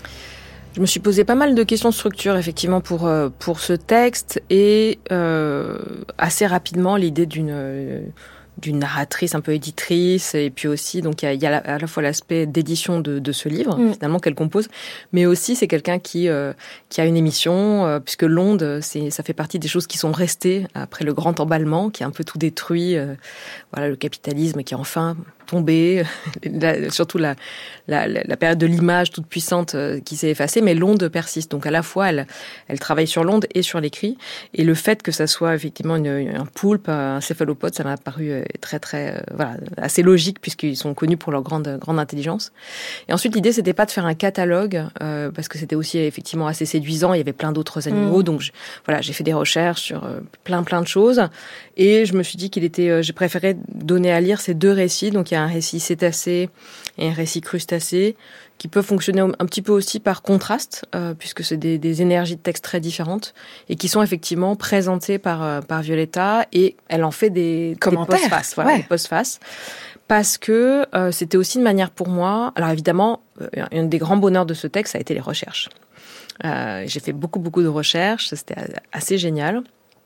Je me suis posé pas mal de questions de structure, effectivement, pour euh, pour ce texte, et euh, assez rapidement l'idée d'une euh, d'une narratrice un peu éditrice, et puis aussi donc il y a, y a à la fois l'aspect d'édition de, de ce livre mmh. finalement qu'elle compose, mais aussi c'est quelqu'un qui euh, qui a une émission, euh, puisque l'onde, c'est ça fait partie des choses qui sont restées après le grand emballement, qui a un peu tout détruit, euh, voilà, le capitalisme qui est enfin tombé, la, surtout la, la, la période de l'image toute puissante euh, qui s'est effacée, mais l'onde persiste. Donc à la fois, elle, elle travaille sur l'onde et sur l'écrit. Et le fait que ça soit effectivement une, un poulpe, un céphalopode, ça m'a paru très, très, euh, voilà, assez logique, puisqu'ils sont connus pour leur grande, grande intelligence. Et ensuite, l'idée, c'était pas de faire un catalogue, euh, parce que c'était aussi effectivement assez séduisant. Il y avait plein d'autres animaux. Mmh. Donc je, voilà, j'ai fait des recherches sur euh, plein, plein de choses. Et je me suis dit qu'il était, euh, j'ai préféré donner à lire ces deux récits. Donc il y a un récit cétacé et un récit crustacé qui peuvent fonctionner un petit peu aussi par contraste, euh, puisque c'est des, des énergies de texte très différentes et qui sont effectivement présentées par, euh, par Violetta, et elle en fait des, des postfaces, voilà, ouais. des postfaces, parce que euh, c'était aussi une manière pour moi. Alors évidemment, euh, un des grands bonheurs de ce texte, ça a été les recherches. Euh, j'ai fait beaucoup, beaucoup de recherches, c'était assez génial.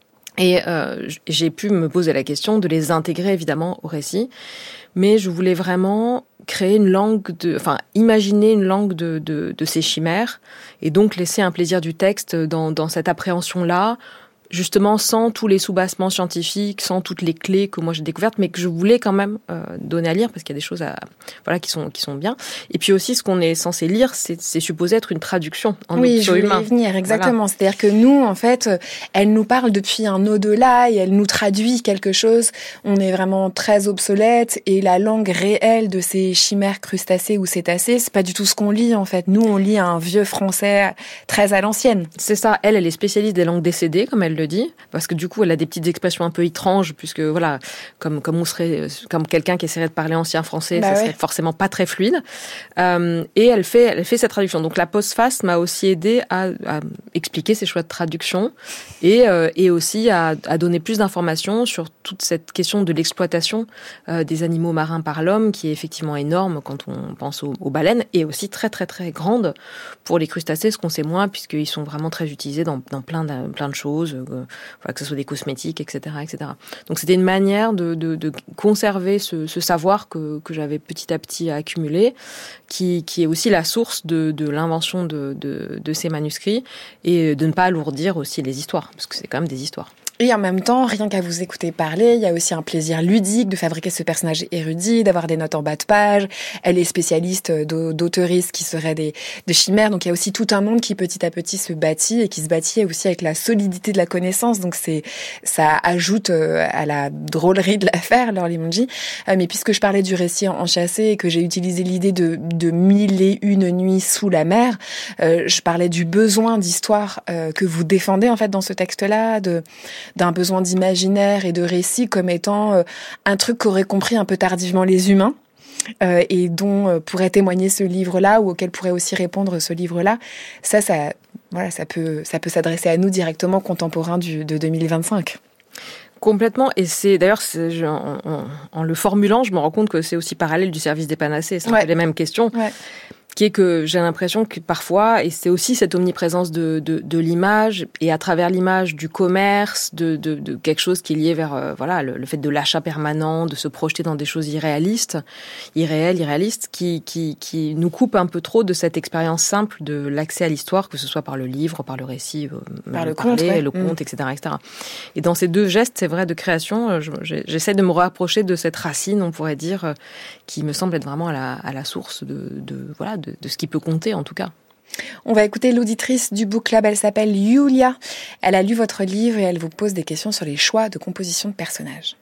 Et euh, j'ai pu me poser la question de les intégrer évidemment au récit, mais je voulais vraiment créer une langue de, enfin imaginer une langue de, de, de ces chimères, et donc laisser un plaisir du texte dans, dans cette appréhension-là, justement sans tous les soubassements scientifiques, sans toutes les clés que moi j'ai découvertes, mais que je voulais quand même euh, donner à lire, parce qu'il y a des choses à, voilà, qui sont qui sont bien. Et puis aussi, ce qu'on est censé lire, c'est, c'est supposé être une traduction en oui, option humain. Oui, je voulais y venir, exactement. Voilà. C'est-à-dire que nous, en fait, elle nous parle depuis un au-delà et elle nous traduit quelque chose. On est vraiment très obsolète, et la langue réelle de ces chimères crustacées ou cétacées, c'est pas du tout ce qu'on lit, en fait. Nous, on lit un vieux français très à l'ancienne. C'est ça. Elle, elle est spécialiste des langues décédées, comme elle le dit, parce que du coup elle a des petites expressions un peu étranges, puisque voilà, comme comme on serait comme quelqu'un qui essaierait de parler ancien français, bah ça ouais. serait forcément pas très fluide. Euh, et elle fait elle fait cette traduction. Donc la postface m'a aussi aidé à, à expliquer ses choix de traduction, et euh, et aussi à, à donner plus d'informations sur toute cette question de l'exploitation euh, des animaux marins par l'homme, qui est effectivement énorme quand on pense aux, aux baleines, et aussi très très très grande pour les crustacés, ce qu'on sait moins, puisqu'ils sont vraiment très utilisés dans dans plein de, plein de choses. Euh, Voilà, que ce soit des cosmétiques, et cetera, et cetera. Donc c'était une manière de, de, de conserver ce, ce savoir que, que j'avais petit à petit accumulé, qui, qui est aussi la source de, de l'invention de, de, de ces manuscrits, et de ne pas alourdir aussi les histoires, parce que c'est quand même des histoires. Et en même temps, rien qu'à vous écouter parler, il y a aussi un plaisir ludique de fabriquer ce personnage érudit, d'avoir des notes en bas de page. Elle est spécialiste d'auteuristes qui seraient des, des chimères. Donc il y a aussi tout un monde qui petit à petit se bâtit, et qui se bâtit aussi avec la solidité de la connaissance. Donc c'est, ça ajoute à la drôlerie de l'affaire, L'Orly Mungi. Mais puisque je parlais du récit enchâssé et que j'ai utilisé l'idée de, de mille et une nuits sous la mer, euh, je parlais du besoin d'histoire euh, que vous défendez en fait dans ce texte-là, de d'un besoin d'imaginaire et de récit comme étant euh, un truc qu'auraient compris un peu tardivement les humains, euh, et dont euh, pourrait témoigner ce livre-là, ou auquel pourrait aussi répondre ce livre-là. Ça, ça, voilà, ça peut, ça peut s'adresser à nous directement, contemporains du, de deux mille vingt-cinq. Complètement, et c'est d'ailleurs c'est, je, en, en, en le formulant, je me rends compte que c'est aussi parallèle du service des panacées, c'est ouais. les mêmes questions. Ouais. Qui est que j'ai l'impression que parfois, et c'est aussi cette omniprésence de, de, de l'image, et à travers l'image du commerce, de, de, de quelque chose qui est lié vers euh, voilà le, le fait de l'achat permanent, de se projeter dans des choses irréalistes, irréelles, irréalistes, qui, qui, qui nous coupe un peu trop de cette expérience simple de l'accès à l'histoire, que ce soit par le livre, par le récit, par le, le conte, parler, ouais. le conte, mmh. et cetera, et cetera. Et dans ces deux gestes, c'est vrai, de création, je, j'essaie de me rapprocher de cette racine, on pourrait dire, qui me semble être vraiment à la, à la source de, de voilà. De, de ce qui peut compter, en tout cas. On va écouter l'auditrice du Book Club, elle s'appelle Yulia. Elle a lu votre livre et elle vous pose des questions sur les choix de composition de personnages.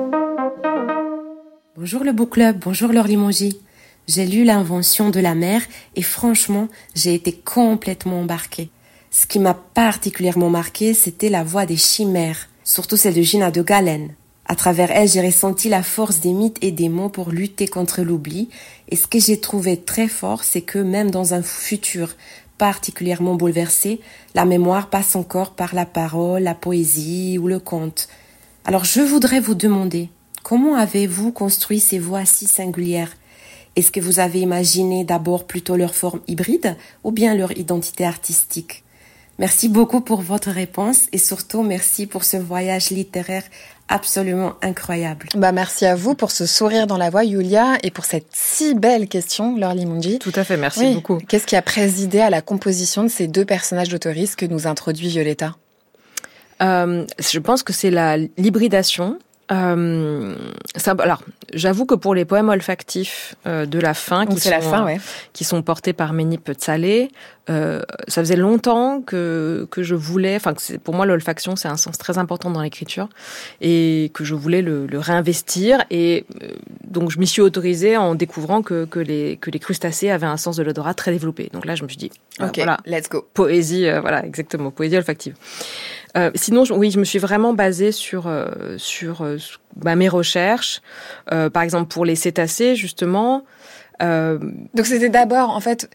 Bonjour le Book Club, bonjour L'Orly Mungi. J'ai lu L'invention de la mer et franchement, j'ai été complètement embarquée. Ce qui m'a particulièrement marqué, c'était la voix des chimères, surtout celle de Gina de Galen. À travers elle, j'ai ressenti la force des mythes et des mots pour lutter contre l'oubli. Et ce que j'ai trouvé très fort, c'est que même dans un futur particulièrement bouleversé, la mémoire passe encore par la parole, la poésie ou le conte. Alors je voudrais vous demander, comment avez-vous construit ces voix si singulières ? Est-ce que vous avez imaginé d'abord plutôt leur forme hybride ou bien leur identité artistique ? Merci beaucoup pour votre réponse et surtout merci pour ce voyage littéraire absolument incroyable. Bah merci à vous pour ce sourire dans la voix, Yulia, et pour cette si belle question, Laure Limongi. Tout à fait, merci oui. beaucoup. Qu'est-ce qui a présidé à la composition de ces deux personnages d'autoristes que nous introduit Violetta ? euh, Je pense que c'est la l'hybridation. Euh, ça, alors, j'avoue que pour les poèmes olfactifs euh, de la fin, qui c'est sont, la fin, ouais. qui sont portés par Ménip Tsalé, euh, ça faisait longtemps que que je voulais, enfin, que c'est, pour moi, l'olfaction c'est un sens très important dans l'écriture et que je voulais le, le réinvestir. Et euh, donc, je m'y suis autorisée en découvrant que que les que les crustacés avaient un sens de l'odorat très développé. Donc là, je me suis dit, euh, ok, voilà, let's go. Poésie, euh, voilà, exactement, poésie olfactive. Euh, sinon, je, oui, je me suis vraiment basée sur euh, sur euh, bah, mes recherches. Euh, par exemple, pour les cétacés, justement. Euh... Donc, c'était d'abord, en fait,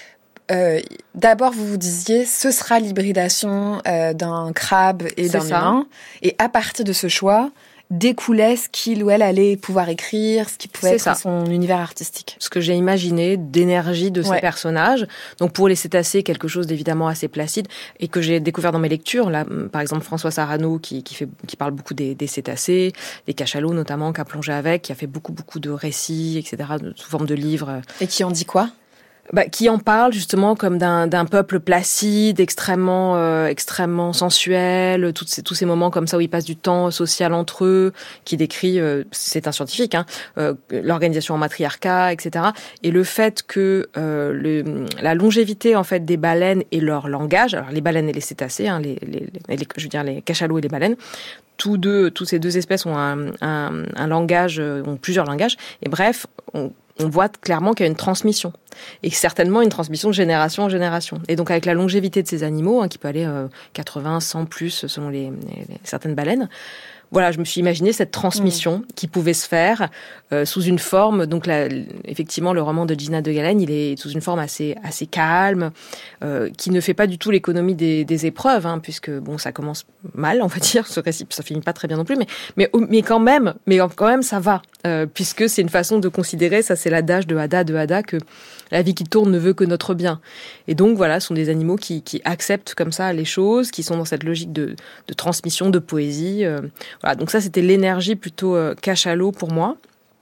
euh, d'abord, vous vous disiez, ce sera l'hybridation euh, d'un crabe et C'est d'un ça. humain. Et à partir de ce choix, découlait ce qu'il ou elle allait pouvoir écrire, ce qui pouvait C'est être ça. son univers artistique. Ce que j'ai imaginé d'énergie de ces Ouais. personnages. Donc pour les cétacés, quelque chose d'évidemment assez placide et que j'ai découvert dans mes lectures. Là, par exemple, François Sarano qui, qui, fait, qui parle beaucoup des, des cétacés, des cachalots notamment, qui a plongé avec, qui a fait beaucoup beaucoup de récits, et cetera, sous forme de livres. Et qui en dit quoi ? Bah, qui en parle justement comme d'un, d'un peuple placide, extrêmement, euh, extrêmement sensuel, toutes ces, tous ces moments comme ça où ils passent du temps social entre eux, qui décrit, euh, c'est un scientifique, hein, euh, l'organisation en matriarcat, et cetera. Et le fait que euh, le, la longévité en fait des baleines et leur langage, alors les baleines et les cétacés, hein, les, les, les, je veux dire les cachalots et les baleines, tous deux, tous ces deux espèces ont un, un, un langage, ont plusieurs langages. Et bref, on on voit clairement qu'il y a une transmission. Et certainement une transmission de génération en génération. Et donc avec la longévité de ces animaux, hein, qui peut aller euh, quatre-vingts, cent plus selon les, les, les certaines baleines, voilà, je me suis imaginé cette transmission mmh. qui pouvait se faire euh, sous une forme. Donc, là, effectivement, le roman de Gina de Galen, il est sous une forme assez assez calme, euh, qui ne fait pas du tout l'économie des, des épreuves, hein, puisque bon, ça commence mal, on va dire. Ce récit, ça finit pas très bien non plus, mais mais mais quand même, mais quand même, ça va, euh, puisque c'est une façon de considérer. Ça, c'est l'adage de Ada de Ada que la vie qui tourne ne veut que notre bien. Et donc, voilà, ce sont des animaux qui qui acceptent comme ça les choses, qui sont dans cette logique de de transmission, de poésie. Euh, Voilà, donc ça, c'était l'énergie plutôt euh, cachalot pour moi.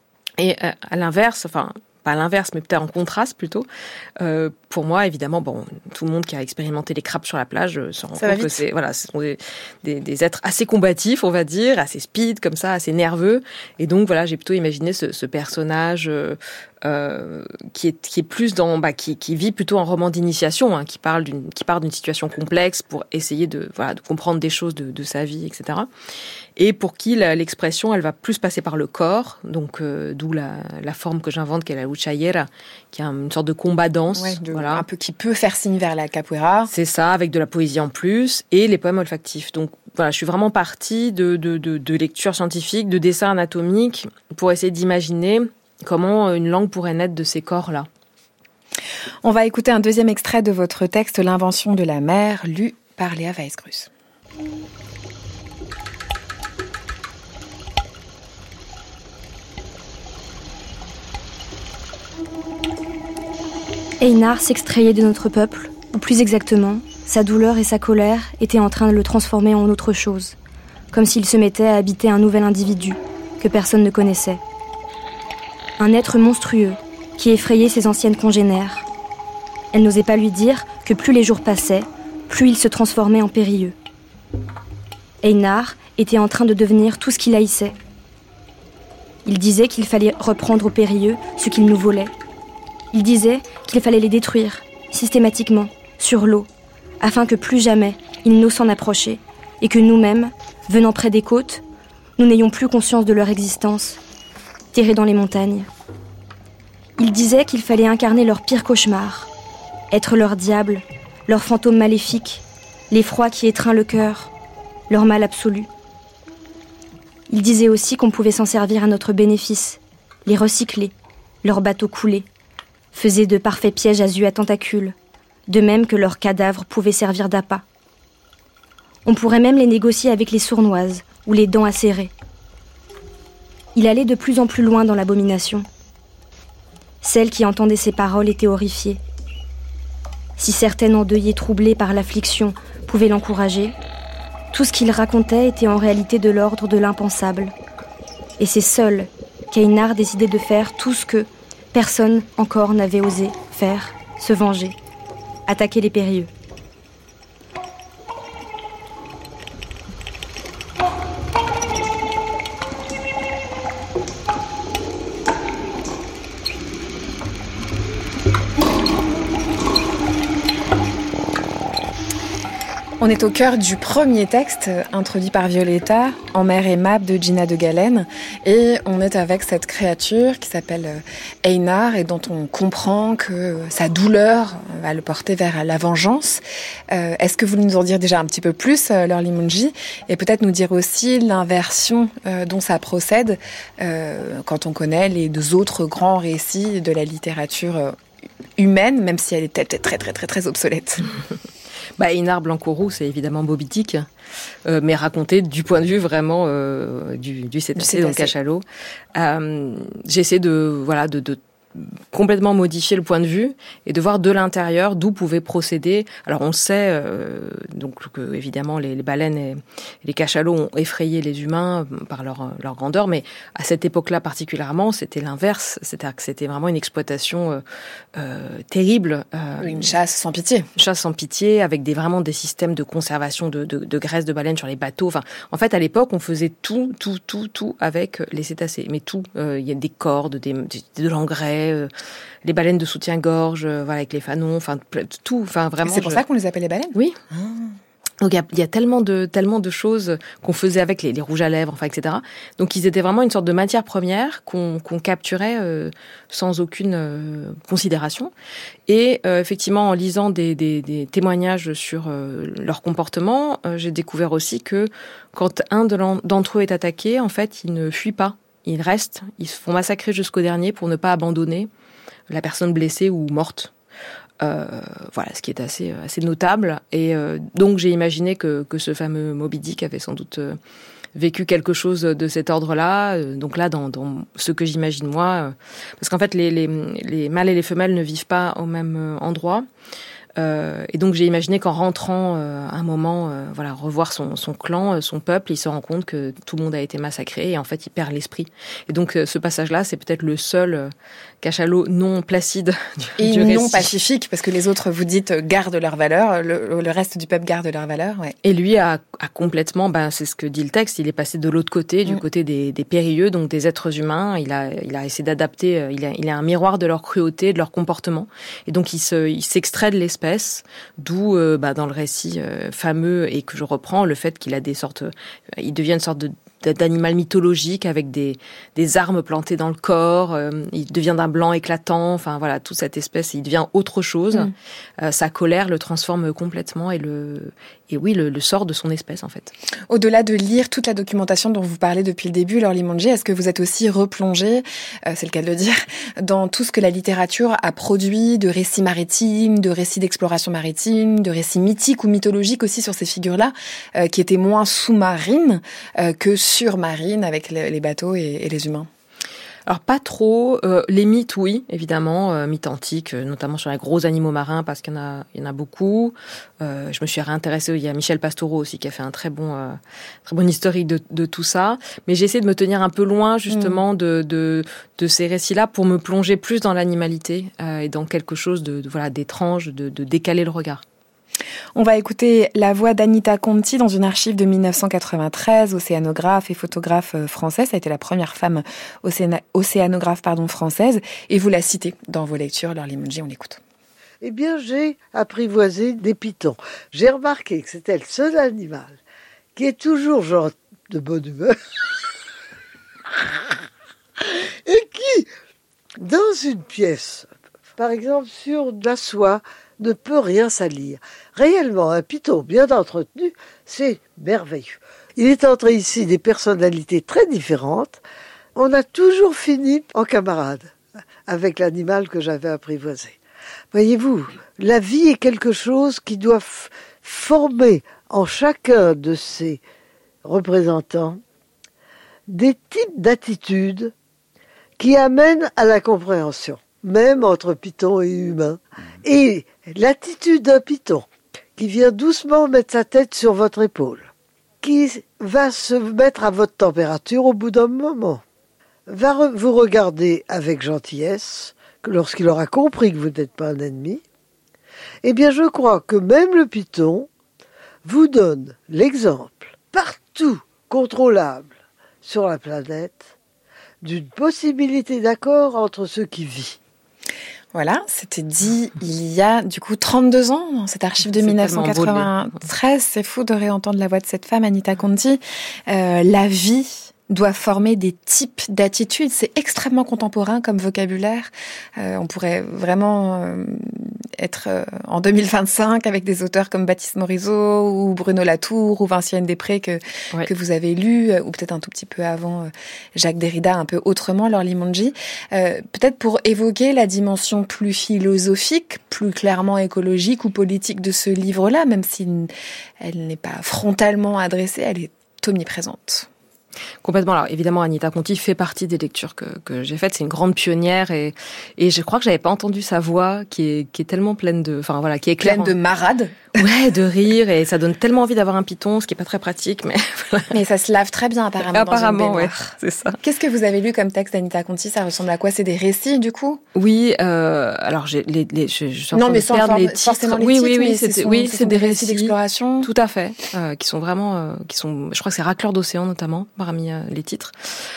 Et euh, à l'inverse, enfin, pas à l'inverse, mais peut-être en contraste plutôt, euh, pour moi, évidemment, bon, tout le monde qui a expérimenté les crabes sur la plage euh, se rend ça compte que c'est, voilà, ce sont des, des, des êtres assez combatifs, on va dire, assez speed, comme ça, assez nerveux. Et donc, voilà, j'ai plutôt imaginé ce, ce personnage euh, euh, qui est qui est plus dans, bah, qui qui vit plutôt un roman d'initiation, hein, qui parle d'une, qui part d'une situation complexe pour essayer de, voilà, de comprendre des choses de, de sa vie, et cetera. Et pour qui la, l'expression, elle va plus passer par le corps, donc euh, d'où la, la forme que j'invente, qui est la luchayera, qui est une sorte de combat-danse, ouais, de, voilà, un peu qui peut faire signe vers la capoeira. C'est ça, avec de la poésie en plus, et les poèmes olfactifs. Donc voilà, je suis vraiment partie de de de, de lectures scientifiques, de dessins anatomiques, pour essayer d'imaginer comment une langue pourrait naître de ces corps-là. On va écouter un deuxième extrait de votre texte, L'invention de la mer, lu par Léa Weisgrus. Einar s'extrayait de notre peuple, ou plus exactement, sa douleur et sa colère étaient en train de le transformer en autre chose, comme s'il se mettait à habiter un nouvel individu que personne ne connaissait. Un être monstrueux qui effrayait ses anciennes congénères. Elle n'osait pas lui dire que plus les jours passaient, plus il se transformait en périlleux. Einar était en train de devenir tout ce qu'il haïssait. Il disait qu'il fallait reprendre aux périlleux ce qu'ils nous volaient. Il disait qu'il fallait les détruire, systématiquement, sur l'eau, afin que plus jamais ils n'osent s'en approcher, et que nous-mêmes, venant près des côtes, nous n'ayons plus conscience de leur existence, terrés dans les montagnes. Il disait qu'il fallait incarner leur pire cauchemar, être leur diable, leur fantôme maléfique l'effroi qui étreint le cœur, leur mal absolu. Il disait aussi qu'on pouvait s'en servir à notre bénéfice, les recycler, leurs bateaux coulés, faisaient de parfaits pièges à yeux à tentacules, de même que leurs cadavres pouvaient servir d'appât. On pourrait même les négocier avec les sournoises ou les dents acérées. Il allait de plus en plus loin dans l'abomination. Celles qui entendaient ces paroles étaient horrifiées. Si certaines endeuillées troublées par l'affliction pouvaient l'encourager, tout ce qu'il racontait était en réalité de l'ordre de l'impensable. Et c'est seul qu'Einar décidait de faire tout ce que personne encore n'avait osé faire, se venger, attaquer les périlleux. On est au cœur du premier texte introduit par Violetta, En mer aimable de Gina de Galène, et on est avec cette créature qui s'appelle Einar et dont on comprend que sa douleur va le porter vers la vengeance. Euh, est-ce que vous voulez nous en dire déjà un petit peu plus, Lorli Mungi, et peut-être nous dire aussi l'inversion euh, dont ça procède euh, quand on connaît les deux autres grands récits de la littérature humaine, même si elle est peut-être très très très très obsolète. Bah, Einar Blanc-Roux, c'est évidemment Moby Dick, euh, mais raconté du point de vue vraiment euh, du, du cétacé, donc cachalot. Euh, j'essaie de voilà de, de complètement modifier le point de vue et de voir de l'intérieur d'où pouvait procéder. Alors on sait euh, donc que évidemment les, les baleines et, et les cachalots ont effrayé les humains par leur leur grandeur, mais à cette époque-là particulièrement, c'était l'inverse, c'est-à-dire que c'était vraiment une exploitation euh, euh, terrible, euh, une chasse sans pitié, une chasse sans pitié avec des vraiment des systèmes de conservation de de, de graisse de baleine sur les bateaux. Enfin, en fait, à l'époque, on faisait tout tout tout tout avec les cétacés, mais tout. Euh, il y a des cordes, des, des de l'engrais. Euh, les baleines de soutien-gorge, euh, voilà, avec les fanons, enfin tout, enfin vraiment. Et c'est pour je... ça qu'on les appelle les baleines. Oui. Ah. Donc il y a, y a tellement de tellement de choses qu'on faisait avec les, les rouges à lèvres, enfin et cetera. Donc ils étaient vraiment une sorte de matière première qu'on, qu'on capturait euh, sans aucune euh, considération. Et euh, effectivement, en lisant des, des, des témoignages sur euh, leur comportement, euh, j'ai découvert aussi que quand un de d'entre eux est attaqué, en fait, il ne fuit pas. Ils restent, ils se font massacrer jusqu'au dernier pour ne pas abandonner la personne blessée ou morte. Euh, voilà, ce qui est assez assez notable. Et euh, donc j'ai imaginé que que ce fameux Moby Dick avait sans doute euh, vécu quelque chose de cet ordre-là. Euh, donc là, dans dans ce que j'imagine moi, euh, parce qu'en fait les les les mâles et les femelles ne vivent pas au même euh, endroit. Euh, et donc j'ai imaginé qu'en rentrant euh, un moment, euh, voilà, revoir son, son clan, euh, son peuple, il se rend compte que tout le monde a été massacré et en fait il perd l'esprit. Et donc euh, ce passage-là, c'est peut-être le seul euh, cachalot non placide du, et du non récit. pacifique, parce que les autres, vous dites, gardent leur valeur, le, le reste du peuple garde leur valeur. Ouais. Et lui a, a complètement, ben c'est ce que dit le texte, il est passé de l'autre côté, du mmh. côté des, des périlleux, donc des êtres humains. Il a, il a essayé d'adapter. Il a, il est un miroir de leur cruauté, de leur comportement. Et donc il se, il s'extrait de l'espèce. D'où, euh, bah, dans le récit euh, fameux et que je reprends, le fait qu'il a des sortes, euh, il devient une sorte de d'animal mythologique avec des des armes plantées dans le corps. Euh, il devient d'un blanc éclatant. Enfin voilà, toute cette espèce, il devient autre chose. Mmh. Euh, sa colère le transforme complètement et le et oui le, le sort de son espèce en fait. Au-delà de lire toute la documentation dont vous parlez depuis le début, Lorli Mungi, est-ce que vous êtes aussi replongé, euh, c'est le cas de le dire, dans tout ce que la littérature a produit de récits maritimes, de récits d'exploration maritime, de récits mythiques ou mythologiques aussi sur ces figures-là, euh, qui étaient moins sous-marines euh, que surmarines avec les bateaux et, et les humains? Alors pas trop. Euh, les mythes, oui, évidemment, euh, mythes antiques, euh, notamment sur les gros animaux marins, parce qu'il y en a, il y en a beaucoup. Euh, je me suis réintéressée. Il y a Michel Pastoureau aussi qui a fait un très bon, euh, très bon historique de, de tout ça. Mais j'ai essayé de me tenir un peu loin justement mmh. de, de, de ces récits-là pour me plonger plus dans l'animalité euh, et dans quelque chose de, de voilà d'étrange, de, de décaler le regard. On va écouter la voix d'Anita Conti dans une archive de dix-neuf cent quatre-vingt-treize, océanographe et photographe française. Ça a été la première femme océana- océanographe pardon, française. Et vous la citez dans vos lectures, Lorli Mungi, on l'écoute. Eh bien, j'ai apprivoisé des pitons. J'ai remarqué que c'était le seul animal qui est toujours genre de bonne humeur et qui, dans une pièce par exemple, sur de la soie, ne peut rien salir. Réellement, un python bien entretenu, c'est merveilleux. Il est entré ici des personnalités très différentes. On a toujours fini en camarade avec l'animal que j'avais apprivoisé. Voyez-vous, la vie est quelque chose qui doit f- former en chacun de ses représentants des types d'attitudes qui amènent à la compréhension, même entre python et humain. Et l'attitude d'un python qui vient doucement mettre sa tête sur votre épaule, qui va se mettre à votre température au bout d'un moment, va re- vous regarder avec gentillesse, que lorsqu'il aura compris que vous n'êtes pas un ennemi, eh bien je crois que même le python vous donne l'exemple, partout contrôlable sur la planète, d'une possibilité d'accord entre ceux qui vivent. Voilà, c'était dit il y a du coup trente-deux ans dans cette archive de C'est mille neuf cent quatre-vingt-treize. C'est fou de réentendre la voix de cette femme, Anita Conti. Euh, la vie doit former des types d'attitudes. C'est extrêmement contemporain comme vocabulaire. Euh, on pourrait vraiment euh, être euh, en deux mille vingt-cinq avec des auteurs comme Baptiste Morisot ou Bruno Latour ou Vinciane Després que, ouais. que vous avez lu, ou peut-être un tout petit peu avant euh, Jacques Derrida, un peu autrement, Laure Limongi. Euh, peut-être pour évoquer la dimension plus philosophique, plus clairement écologique ou politique de ce livre-là, même si elle n'est pas frontalement adressée, elle est omniprésente. Complètement. Alors évidemment, Anita Conti fait partie des lectures que, que j'ai faites. C'est une grande pionnière et, et je crois que j'avais pas entendu sa voix qui est, qui est tellement pleine de, enfin voilà, qui est pleine de marade. Ouais, de rire, et ça donne tellement envie d'avoir un python, ce qui est pas très pratique, mais voilà. Mais ça se lave très bien apparemment. Apparemment, dans une ouais, c'est ça. Qu'est-ce que vous avez lu comme texte d'Anita Conti? Ça ressemble à quoi? C'est des récits du coup? Oui, euh, alors j'ai les, les je, je suis en non, train mais de sans perdre forme, les titres. Forcément les oui, titres, oui, oui, mais c'est, c'est son, oui, c'est c'est des récits récits d'exploration. Tout à fait, euh, qui sont vraiment, euh, qui sont, je crois que c'est Racleur d'océan notamment parmi euh, les titres.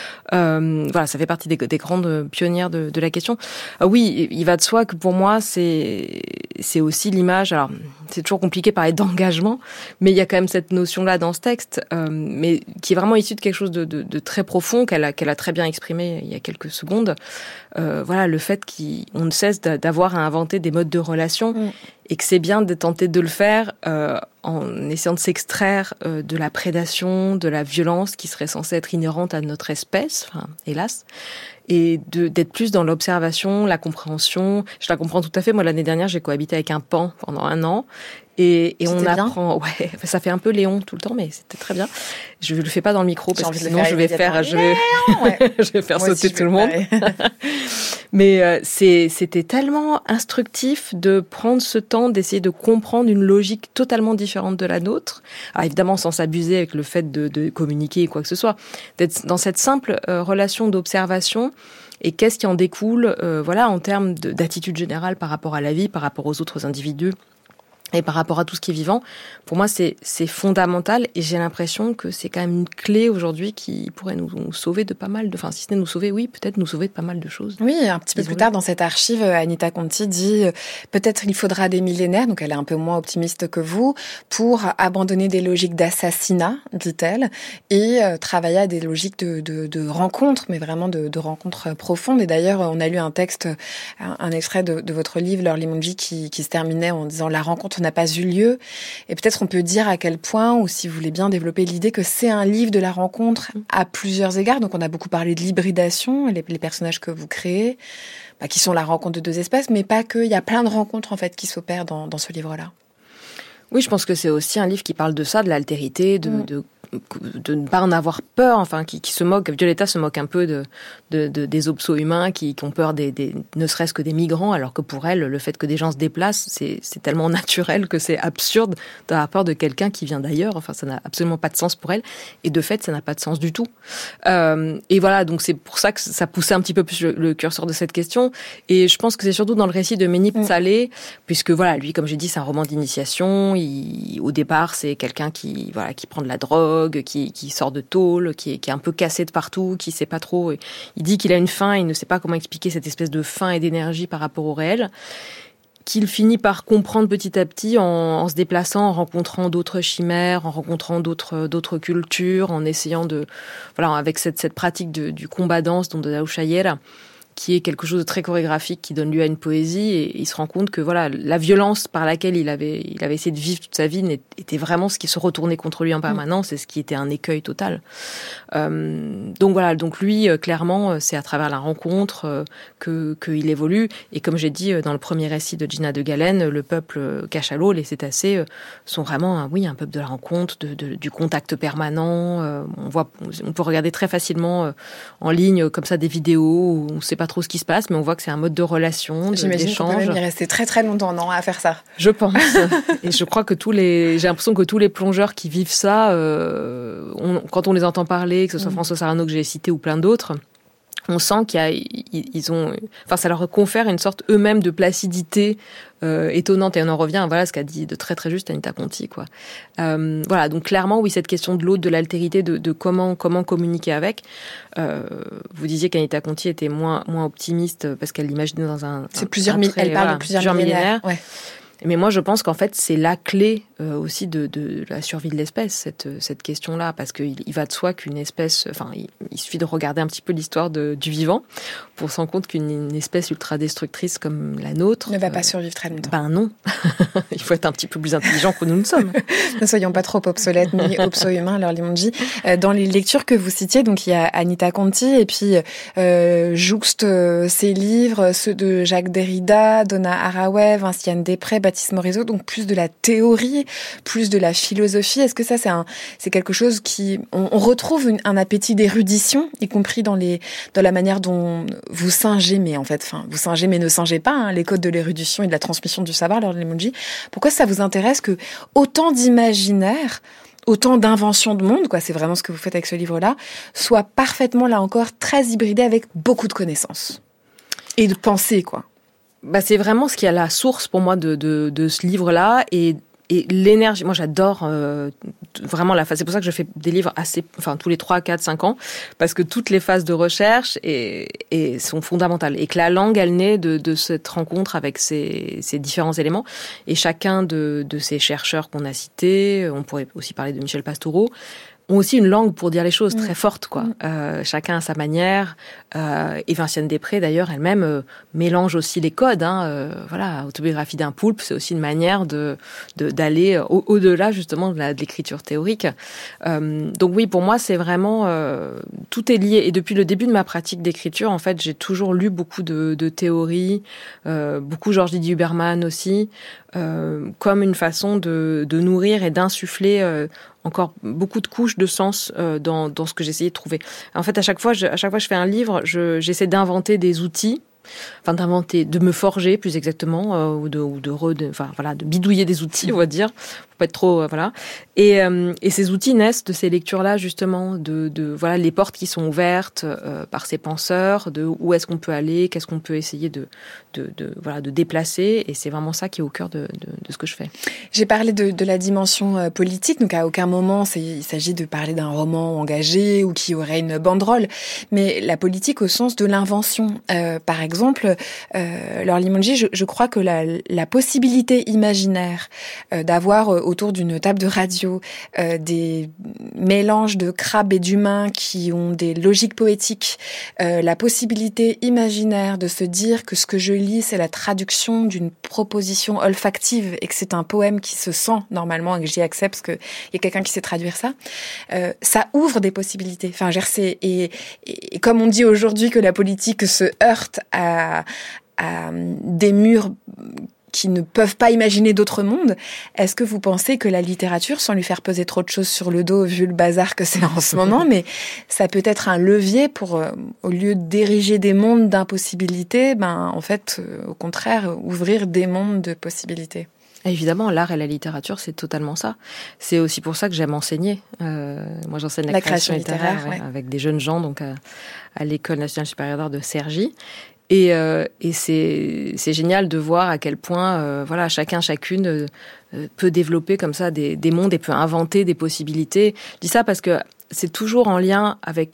Euh, voilà, ça fait partie des, des grandes pionnières de, de la question. Euh, oui, il va de soi que pour moi, c'est c'est aussi l'image. Alors, c'est toujours compliqué de parler d'engagement, mais il y a quand même cette notion-là dans ce texte, euh, mais qui est vraiment issue de quelque chose de, de, de très profond qu'elle a qu'elle a très bien exprimé il y a quelques secondes. Euh, voilà, le fait qu'on ne cesse d'avoir à inventer des modes de relation mmh. et que c'est bien de tenter de le faire euh, en essayant de s'extraire euh, de la prédation, de la violence qui serait censée être inhérente à notre espèce, enfin, hélas, et de, d'être plus dans l'observation, la compréhension. Je la comprends tout à fait. Moi, l'année dernière, j'ai cohabité avec un paon pendant un an. Et, et on apprend, bien. Ouais, ça fait un peu Léon tout le temps, mais c'était très bien. Je le fais pas dans le micro parce que sinon je vais faire, je vais, ouais. je vais faire Moi sauter tout le monde. Mais euh, c'est, c'était tellement instructif de prendre ce temps d'essayer de comprendre une logique totalement différente de la nôtre. Alors évidemment sans s'abuser avec le fait de, de communiquer quoi que ce soit, d'être dans cette simple euh, relation d'observation. Et qu'est-ce qui en découle, euh, voilà, en termes de, d'attitude générale par rapport à la vie, par rapport aux autres individus. Et par rapport à tout ce qui est vivant, pour moi, c'est, c'est fondamental. Et j'ai l'impression que c'est quand même une clé aujourd'hui qui pourrait nous, nous sauver de pas mal de... Enfin, si ce n'est nous sauver, oui, peut-être nous sauver de pas mal de choses. Oui, un petit peu plus tard, dans cette archive, Anita Conti dit euh, « Peut-être il faudra des millénaires », donc elle est un peu moins optimiste que vous, pour abandonner des logiques d'assassinat, dit-elle, et euh, travailler à des logiques de, de, de rencontres, mais vraiment de, de rencontres profondes. Et d'ailleurs, on a lu un texte, un, un extrait de, de votre livre, Laure Limongi, qui, qui se terminait en disant « La rencontre n'a pas eu lieu ». Et peut-être on peut dire à quel point, ou si vous voulez bien développer l'idée que c'est un livre de la rencontre à plusieurs égards. Donc on a beaucoup parlé de l'hybridation, les, les personnages que vous créez, bah, qui sont la rencontre de deux espèces, mais pas que. Il y a plein de rencontres en fait qui s'opèrent dans, dans ce livre-là. Oui, je pense que c'est aussi un livre qui parle de ça, de l'altérité, de, mmh. de, de ne pas en avoir peur, enfin, qui, qui se moque, Violetta se moque un peu de, de, de des obsos humains qui, qui ont peur des, des, ne serait-ce que des migrants, alors que pour elle, le fait que des gens se déplacent, c'est, c'est tellement naturel que c'est absurde d'avoir peur de quelqu'un qui vient d'ailleurs. Enfin, ça n'a absolument pas de sens pour elle. Et de fait, ça n'a pas de sens du tout. Euh, et voilà, donc c'est pour ça que ça poussait un petit peu plus le, le curseur de cette question. Et je pense que c'est surtout dans le récit de Ménip mmh. Saleh, puisque voilà, lui, comme j'ai dit, c'est un roman d'initiation. Il, au départ, c'est quelqu'un qui, voilà, qui prend de la drogue, qui, qui sort de tôle, qui est, qui est un peu cassé de partout, qui sait pas trop. Il dit qu'il a une faim, il ne sait pas comment expliquer cette espèce de faim et d'énergie par rapport au réel, qu'il finit par comprendre petit à petit en, en se déplaçant, en rencontrant d'autres chimères, en rencontrant d'autres, d'autres cultures, en essayant de, voilà, avec cette, cette pratique de, du combat danse dont de la Ushayera, qui est quelque chose de très chorégraphique, qui donne lieu à une poésie, et il se rend compte que voilà, la violence par laquelle il avait, il avait essayé de vivre toute sa vie était vraiment ce qui se retournait contre lui en permanence, et ce qui était un écueil total. Euh, donc voilà, donc lui, clairement, c'est à travers la rencontre euh, que qu'il évolue, et comme j'ai dit dans le premier récit de Gina de Galène, le peuple cachalot, les cétacés, euh, sont vraiment, un, oui, un peuple de la rencontre, de, de, du contact permanent. Euh, on voit, on peut regarder très facilement euh, en ligne comme ça des vidéos où on ne sait pas trop ce qui se passe, mais on voit que c'est un mode de relation, de, J'imagine d'échange. J'imagine qu'on peut même y rester très très longtemps, non, à faire ça. Je pense. Et je crois que tous les, j'ai l'impression que tous les plongeurs qui vivent ça, euh, on, quand on les entend parler, que ce soit mmh. François Sarano que j'ai cité ou plein d'autres, on sent qu'il y a, ils ont, enfin, ça leur confère une sorte eux-mêmes de placidité euh, étonnante. Et on en revient, voilà, ce qu'a dit de très très juste Anita Conti, quoi. Euh, voilà, donc clairement, oui, cette question de l'autre, de l'altérité, de, de comment comment communiquer avec. Euh, vous disiez qu'Anita Conti était moins moins optimiste parce qu'elle l'imaginait dans un. C'est un, plusieurs un mille. très, Elle parle voilà, de plusieurs, plusieurs millénaires. millénaires. Ouais. Mais moi, je pense qu'en fait, c'est la clé euh, aussi de, de la survie de l'espèce, cette, cette question-là, parce qu'il il va de soi qu'une espèce, enfin, il, il suffit de regarder un petit peu l'histoire de, du vivant pour se rendre compte qu'une espèce ultra destructrice comme la nôtre ne va pas euh, survivre très longtemps. Ben non, il faut être un petit peu plus intelligent que nous ne sommes. Ne soyons pas trop obsolètes ni obso-humains, Laure Limongi. Euh, dans les lectures que vous citiez, donc il y a Anita Conti et puis euh, jouxte euh, ses livres, ceux de Jacques Derrida, Donna Haraway, Vinciane Després, Baptiste Morisot, donc plus de la théorie, plus de la philosophie. Est-ce que ça, c'est un, c'est quelque chose qui, on, on retrouve une, un appétit d'érudition, y compris dans les, dans la manière dont vous singez, mais en fait, enfin, vous singez, mais ne singez pas, hein, les codes de l'érudition et de la transmission du savoir, Laure Limongi. Pourquoi ça vous intéresse que autant d'imaginaire, autant d'inventions de monde, quoi, c'est vraiment ce que vous faites avec ce livre-là, soit parfaitement, là encore, très hybridé avec beaucoup de connaissances et de pensée, quoi. Bah, c'est vraiment ce qui est à la source pour moi de, de, de ce livre-là, et, et l'énergie. Moi, j'adore euh, vraiment la phase. C'est pour ça que je fais des livres assez, enfin, tous les trois, quatre, cinq ans, parce que toutes les phases de recherche et, et sont fondamentales, et que la langue, elle naît de, de cette rencontre avec ces, ces différents éléments. Et chacun de, de ces chercheurs qu'on a cités, on pourrait aussi parler de Michel Pastoureau, ont aussi une langue pour dire les choses très forte, quoi. Mmh. Euh, chacun à sa manière. Euh, et Vinciane Després, d'ailleurs, elle-même euh, mélange aussi les codes. Hein, euh, voilà, Autobiographie d'un poulpe, c'est aussi une manière de, de d'aller au, au-delà justement de, la, de l'écriture théorique. Euh, donc oui, pour moi, c'est vraiment euh, tout est lié. Et depuis le début de ma pratique d'écriture, en fait, j'ai toujours lu beaucoup de, de théories, euh, beaucoup Georges Didier Huberman aussi, euh, comme une façon de, de nourrir et d'insuffler. Euh, encore beaucoup de couches de sens euh, dans, dans ce que j'essayais de trouver. En fait, à chaque fois, je, à chaque fois que je fais un livre, je, j'essaie d'inventer des outils, enfin d'inventer, de me forger plus exactement, euh, ou de, ou de, re, de, enfin voilà, de bidouiller des outils, on va dire, faut pas être trop, euh, voilà. Et, euh, et ces outils naissent de ces lectures-là justement, de, de voilà les portes qui sont ouvertes euh, par ces penseurs, de où est-ce qu'on peut aller, qu'est-ce qu'on peut essayer de, de, de voilà de déplacer. Et c'est vraiment ça qui est au cœur de, de, de ce que je fais. J'ai parlé de, de la dimension euh, politique, donc à aucun moment c'est, il s'agit de parler d'un roman engagé ou qui aurait une banderole, mais la politique au sens de l'invention. Euh, par exemple, euh, Laure Limongi, je, je crois que la, la possibilité imaginaire euh, d'avoir euh, autour d'une table de radio euh, des mélanges de crabes et d'humains qui ont des logiques poétiques, euh, la possibilité imaginaire de se dire que ce que je lis, c'est la traduction d'une proposition olfactive et que c'est un poème qui se sent normalement et que j'y accepte parce qu'il y a quelqu'un qui sait traduire ça, euh, ça ouvre des possibilités. Enfin, et, et, et comme on dit aujourd'hui que la politique se heurte à, à des murs qui ne peuvent pas imaginer d'autres mondes, est-ce que vous pensez que la littérature, sans lui faire peser trop de choses sur le dos, vu le bazar que c'est en ce moment, mais ça peut être un levier pour, euh, au lieu d'ériger des mondes d'impossibilités, ben, en fait, euh, au contraire, ouvrir des mondes de possibilités? Évidemment, l'art et la littérature, c'est totalement ça. C'est aussi pour ça que j'aime enseigner. Euh, moi, j'enseigne la, la création, création littéraire, littéraire ouais, ouais. avec des jeunes gens, donc à, à l'École nationale supérieure d'art de Cergy. Et, euh, et c'est, c'est génial de voir à quel point, euh, voilà, chacun, chacune euh, peut développer comme ça des, des mondes et peut inventer des possibilités. Je dis ça parce que c'est toujours en lien avec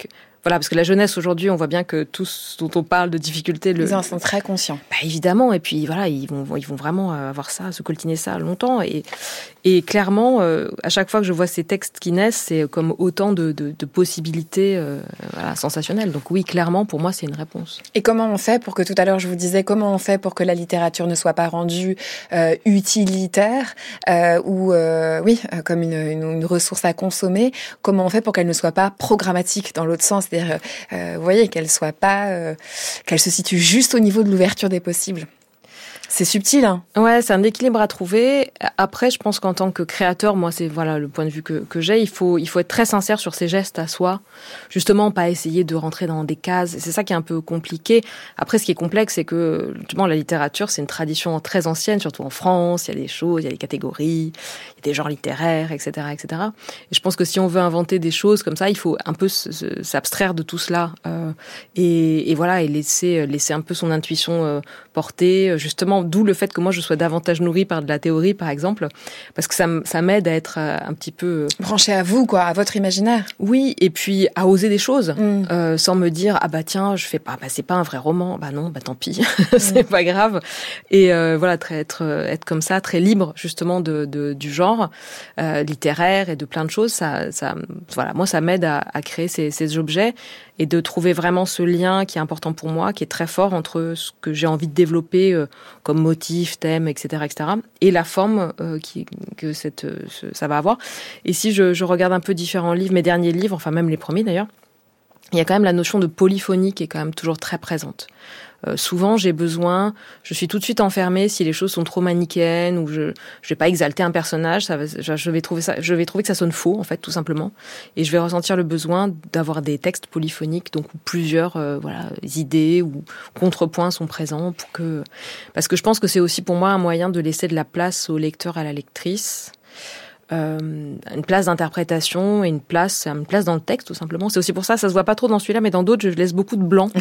Voilà, parce que la jeunesse aujourd'hui, on voit bien que tous dont on parle de difficultés, le... ils en sont très conscients. Bah, évidemment, et puis voilà, ils vont, ils vont vraiment avoir ça, se coltiner ça longtemps. Et, et clairement, euh, à chaque fois que je vois ces textes qui naissent, c'est comme autant de, de, de possibilités euh, voilà, sensationnelles. Donc oui, clairement, pour moi, c'est une réponse. Et comment on fait pour que, tout à l'heure, je vous disais, comment on fait pour que la littérature ne soit pas rendue euh, utilitaire euh, ou, euh, oui, comme une, une, une ressource à consommer? Comment on fait pour qu'elle ne soit pas programmatique dans l'autre sens? C'est-à-dire, euh, vous voyez, qu'elle soit pas, euh, qu'elle se situe juste au niveau de l'ouverture des possibles. C'est subtil, hein. Ouais, c'est un équilibre à trouver. Après, je pense qu'en tant que créateur, moi, c'est voilà le point de vue que, que j'ai. Il faut, il faut être très sincère sur ses gestes à soi. Justement, pas essayer de rentrer dans des cases. C'est ça qui est un peu compliqué. Après, ce qui est complexe, c'est que justement, la littérature, c'est une tradition très ancienne, surtout en France. Il y a des choses, il y a des catégories, il y a des genres littéraires, et cetera, et cetera. Et je pense que si on veut inventer des choses comme ça, il faut un peu s'abstraire de tout cela euh, et, et voilà et laisser, laisser un peu son intuition euh, porter. Justement, d'où le fait que moi je sois davantage nourrie par de la théorie, par exemple, parce que ça, ça m'aide à être un petit peu branchée à vous, quoi, à votre imaginaire. Oui, et puis à oser des choses, mm. euh, sans me dire ah bah tiens je fais pas, bah c'est pas un vrai roman, bah non, bah tant pis, c'est mm. pas grave. Et euh, voilà, très, être être comme ça, très libre justement de, de du genre euh, littéraire et de plein de choses. Ça, ça, voilà, moi ça m'aide à, à créer ces, ces objets et de trouver vraiment ce lien qui est important pour moi, qui est très fort entre ce que j'ai envie de développer euh, comme motif, thème, et cetera, et cetera, et la forme euh, qui, que cette, ce, ça va avoir. Et si je, je regarde un peu différents livres, mes derniers livres, enfin même les premiers d'ailleurs, il y a quand même la notion de polyphonie qui est quand même toujours très présente. Euh, souvent, j'ai besoin, je suis tout de suite enfermée si les choses sont trop manichéennes ou je je vais pas exalter un personnage, ça va, je vais trouver ça, je vais trouver que ça sonne faux en fait, tout simplement, et je vais ressentir le besoin d'avoir des textes polyphoniques, donc où plusieurs euh, voilà idées ou contrepoints sont présents pour que, parce que je pense que c'est aussi pour moi un moyen de laisser de la place au lecteur, à la lectrice. Euh, une place d'interprétation et une place, une place dans le texte tout simplement. C'est aussi pour ça, ça se voit pas trop dans celui-là, mais dans d'autres, je laisse beaucoup de blanc.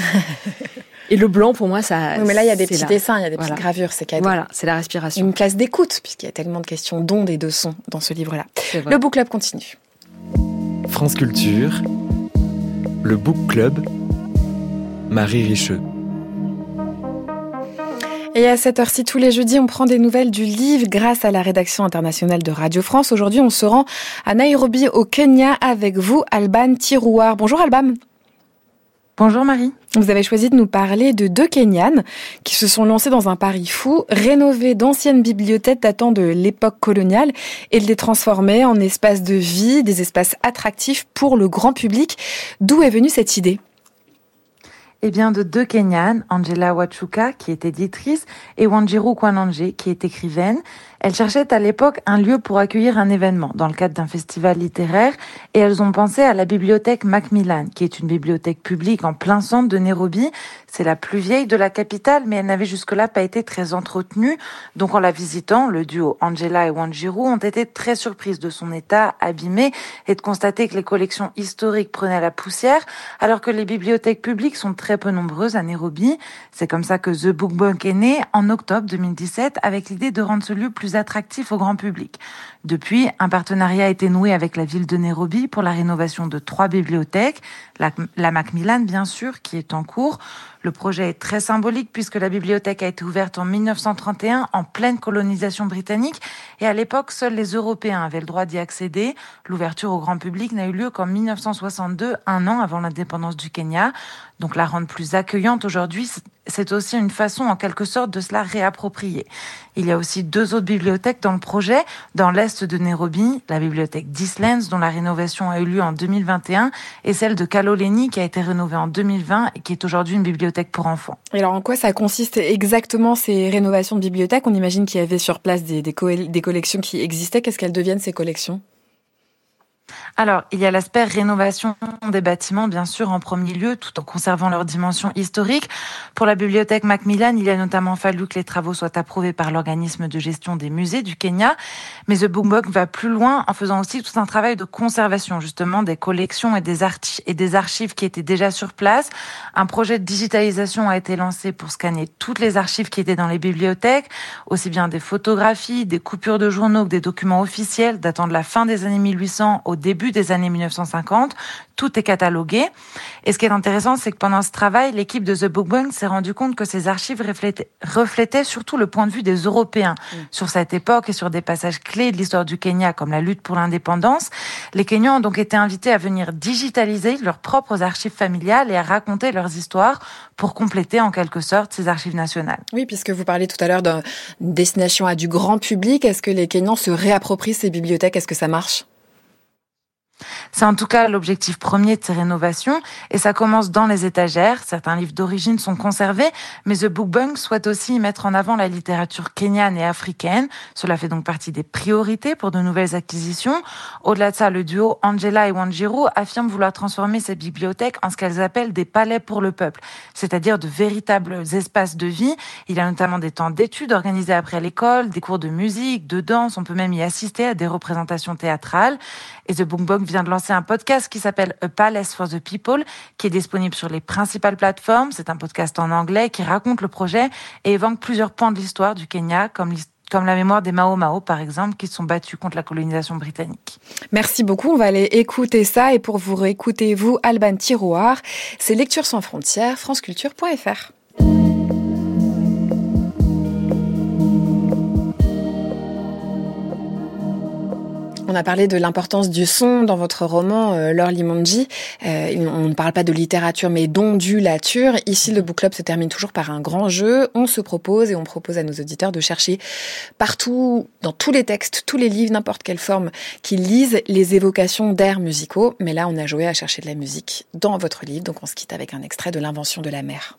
Et le blanc, pour moi, ça... Oui, mais là, il y a des petits là. dessins, il y a des Voilà. petites gravures, c'est cadeau. Voilà, c'est la respiration. Une place d'écoute, puisqu'il y a tellement de questions d'ondes et de sons dans ce livre-là. Le Book Club continue. France Culture, le Book Club, Marie Richeux. Et à cette heure-ci, tous les jeudis, on prend des nouvelles du livre grâce à la rédaction internationale de Radio France. Aujourd'hui, on se rend à Nairobi, au Kenya, avec vous, Alban Tirouar. Bonjour, Alban. Bonjour Marie. Vous avez choisi de nous parler de deux Kenyanes qui se sont lancés dans un pari fou, rénover d'anciennes bibliothèques datant de l'époque coloniale et de les transformer en espaces de vie, des espaces attractifs pour le grand public. D'où est venue cette idée ? Eh bien, de deux Kenyanes, Angela Wachuka, qui est éditrice, et Wanjiru Kwananje, qui est écrivaine. Elles cherchaient à l'époque un lieu pour accueillir un événement dans le cadre d'un festival littéraire et elles ont pensé à la bibliothèque Macmillan, qui est une bibliothèque publique en plein centre de Nairobi. C'est la plus vieille de la capitale, mais elle n'avait jusque-là pas été très entretenue. Donc en la visitant, le duo Angela et Wanjiru ont été très surprises de son état abîmé et de constater que les collections historiques prenaient la poussière, alors que les bibliothèques publiques sont très peu nombreuses à Nairobi. C'est comme ça que The Book Bank est né en octobre deux mille dix-sept avec l'idée de rendre ce lieu plus attractif au grand public. Depuis, un partenariat a été noué avec la ville de Nairobi pour la rénovation de trois bibliothèques, la, la Macmillan bien sûr, qui est en cours. Le projet est très symbolique puisque la bibliothèque a été ouverte en mille neuf cent trente et un en pleine colonisation britannique et à l'époque, seuls les Européens avaient le droit d'y accéder. L'ouverture au grand public n'a eu lieu qu'en mille neuf cent soixante-deux, un an avant l'indépendance du Kenya. Donc la rendre plus accueillante aujourd'hui, c'est aussi une façon en quelque sorte de se la réapproprier. Il y a aussi deux autres bibliothèques dans le projet. Dans l'est de Nairobi, la bibliothèque d'Eastlands, dont la rénovation a eu lieu en deux mille vingt et un, et celle de Kaloleni, qui a été rénovée en deux mille vingt et qui est aujourd'hui une bibliothèque pour enfants. Et alors en quoi ça consiste exactement ces rénovations de bibliothèques ? On imagine qu'il y avait sur place des, des, co- des collections qui existaient. Qu'est-ce qu'elles deviennent ces collections ? Alors, il y a l'aspect rénovation des bâtiments, bien sûr, en premier lieu, tout en conservant leur dimension historique. Pour la bibliothèque Macmillan, il a notamment fallu que les travaux soient approuvés par l'organisme de gestion des musées du Kenya. Mais The Book Bank va plus loin en faisant aussi tout un travail de conservation, justement, des collections et des, archi- et des archives qui étaient déjà sur place. Un projet de digitalisation a été lancé pour scanner toutes les archives qui étaient dans les bibliothèques, aussi bien des photographies, des coupures de journaux que des documents officiels datant de la fin des années mille huit cents au au début des années mille neuf cent cinquante. Tout est catalogué. Et ce qui est intéressant, c'est que pendant ce travail, l'équipe de The Book Bank s'est rendu compte que ces archives reflétaient, reflétaient surtout le point de vue des Européens mmh. sur cette époque et sur des passages clés de l'histoire du Kenya, comme la lutte pour l'indépendance. Les Kenyans ont donc été invités à venir digitaliser leurs propres archives familiales et à raconter leurs histoires pour compléter en quelque sorte ces archives nationales. Oui, puisque vous parliez tout à l'heure d'une destination à du grand public, est-ce que les Kenyans se réapproprient ces bibliothèques ? Est-ce que ça marche ? C'est en tout cas l'objectif premier de ces rénovations et ça commence dans les étagères. Certains livres d'origine sont conservés, mais The Book Bank souhaite aussi mettre en avant la littérature kenyane et africaine. Cela fait donc partie des priorités pour de nouvelles acquisitions. Au-delà de ça, le duo Angela et Wanjiru affirme vouloir transformer ces bibliothèques en ce qu'elles appellent des palais pour le peuple, c'est-à-dire de véritables espaces de vie. Il y a notamment des temps d'études organisés après l'école, des cours de musique, de danse, on peut même y assister à des représentations théâtrales. Et The Book Bank vient de lancer un podcast qui s'appelle A Palace for the People, qui est disponible sur les principales plateformes. C'est un podcast en anglais qui raconte le projet et évoque plusieurs points de l'histoire du Kenya, comme, comme la mémoire des Mao Mao, par exemple, qui se sont battus contre la colonisation britannique. Merci beaucoup. On va aller écouter ça. Et pour vous réécouter, vous, Alban Tiroir, c'est Lecture sans frontières, franceculture point f r. On a parlé de l'importance du son dans votre roman, euh, Lor Limonji. Euh, on ne parle pas de littérature, mais d'ondulature. Ici, le Book Club se termine toujours par un grand jeu. On se propose et on propose à nos auditeurs de chercher partout, dans tous les textes, tous les livres, n'importe quelle forme qu'ils lisent, les évocations d'airs musicaux. Mais là, on a joué à chercher de la musique dans votre livre. Donc, on se quitte avec un extrait de L'Invention de la mer.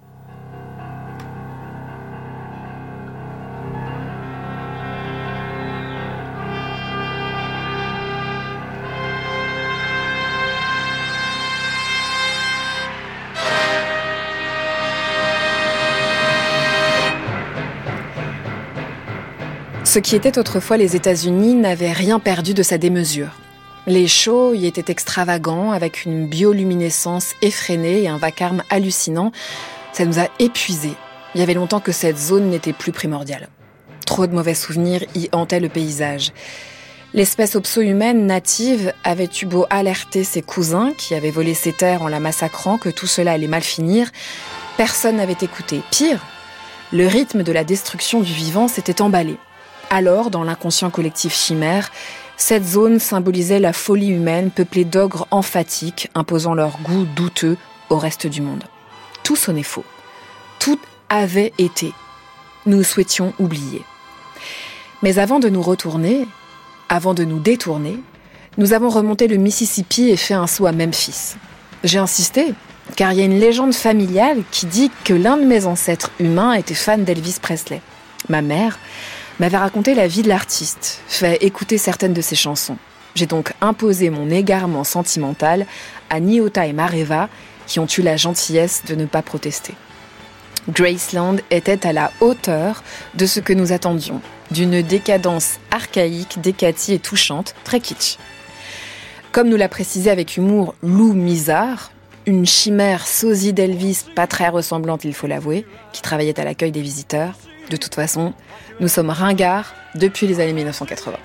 Ce qui était autrefois les États-Unis n'avait rien perdu de sa démesure. Les shows y étaient extravagants, avec une bioluminescence effrénée et un vacarme hallucinant. Ça nous a épuisés. Il y avait longtemps que cette zone n'était plus primordiale. Trop de mauvais souvenirs y hantaient le paysage. L'espèce opso-humaine native avait eu beau alerter ses cousins, qui avaient volé ses terres en la massacrant, que tout cela allait mal finir. Personne n'avait écouté. Pire, le rythme de la destruction du vivant s'était emballé. Alors, dans l'inconscient collectif chimère, cette zone symbolisait la folie humaine peuplée d'ogres emphatiques, imposant leur goût douteux au reste du monde. Tout sonnait faux. Tout avait été. Nous souhaitions oublier. Mais avant de nous retourner, avant de nous détourner, nous avons remonté le Mississippi et fait un saut à Memphis. J'ai insisté, car il y a une légende familiale qui dit que l'un de mes ancêtres humains était fan d'Elvis Presley. Ma mère m'avait raconté la vie de l'artiste, fait écouter certaines de ses chansons. J'ai donc imposé mon égarement sentimental à Nyota et Mareva, qui ont eu la gentillesse de ne pas protester. Graceland était à la hauteur de ce que nous attendions, d'une décadence archaïque, décatie et touchante, très kitsch. Comme nous l'a précisé avec humour Lou Misard, une chimère sosie d'Elvis, pas très ressemblante, il faut l'avouer, qui travaillait à l'accueil des visiteurs. De toute façon, nous sommes ringards depuis les années dix-neuf cent quatre-vingts.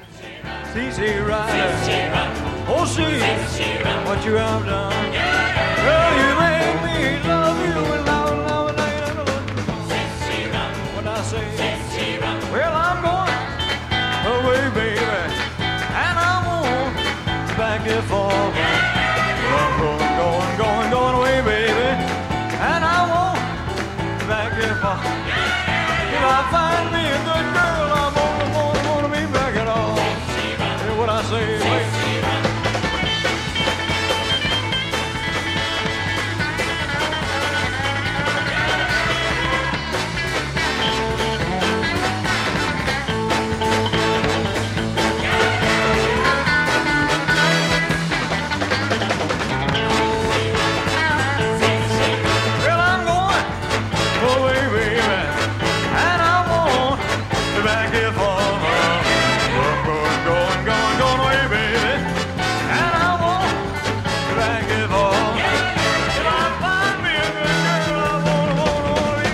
Find me a good girl, I'm gonna, gonna, gonna be back at all. Hear what I say, baby. Well, I'm going away, baby.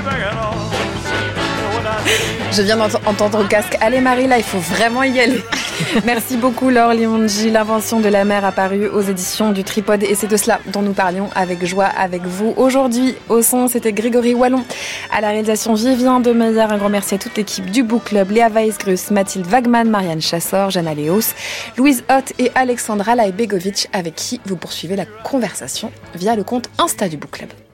Je viens d'entendre au casque. Allez Marie, là, il faut vraiment y aller. Merci beaucoup Laure Limonji. L'invention de la mer apparue aux éditions du Tripode et c'est de cela dont nous parlions avec joie avec vous aujourd'hui. Au son, c'était Grégory Wallon. À la réalisation, Vivien Demeyer. Un grand merci à toute l'équipe du Book Club. Léa Weisgrus, Mathilde Wagman, Marianne Chassor, Jana Léos, Louise Hoth et Alexandra Lajbegovic avec qui vous poursuivez la conversation via le compte Insta du Book Club.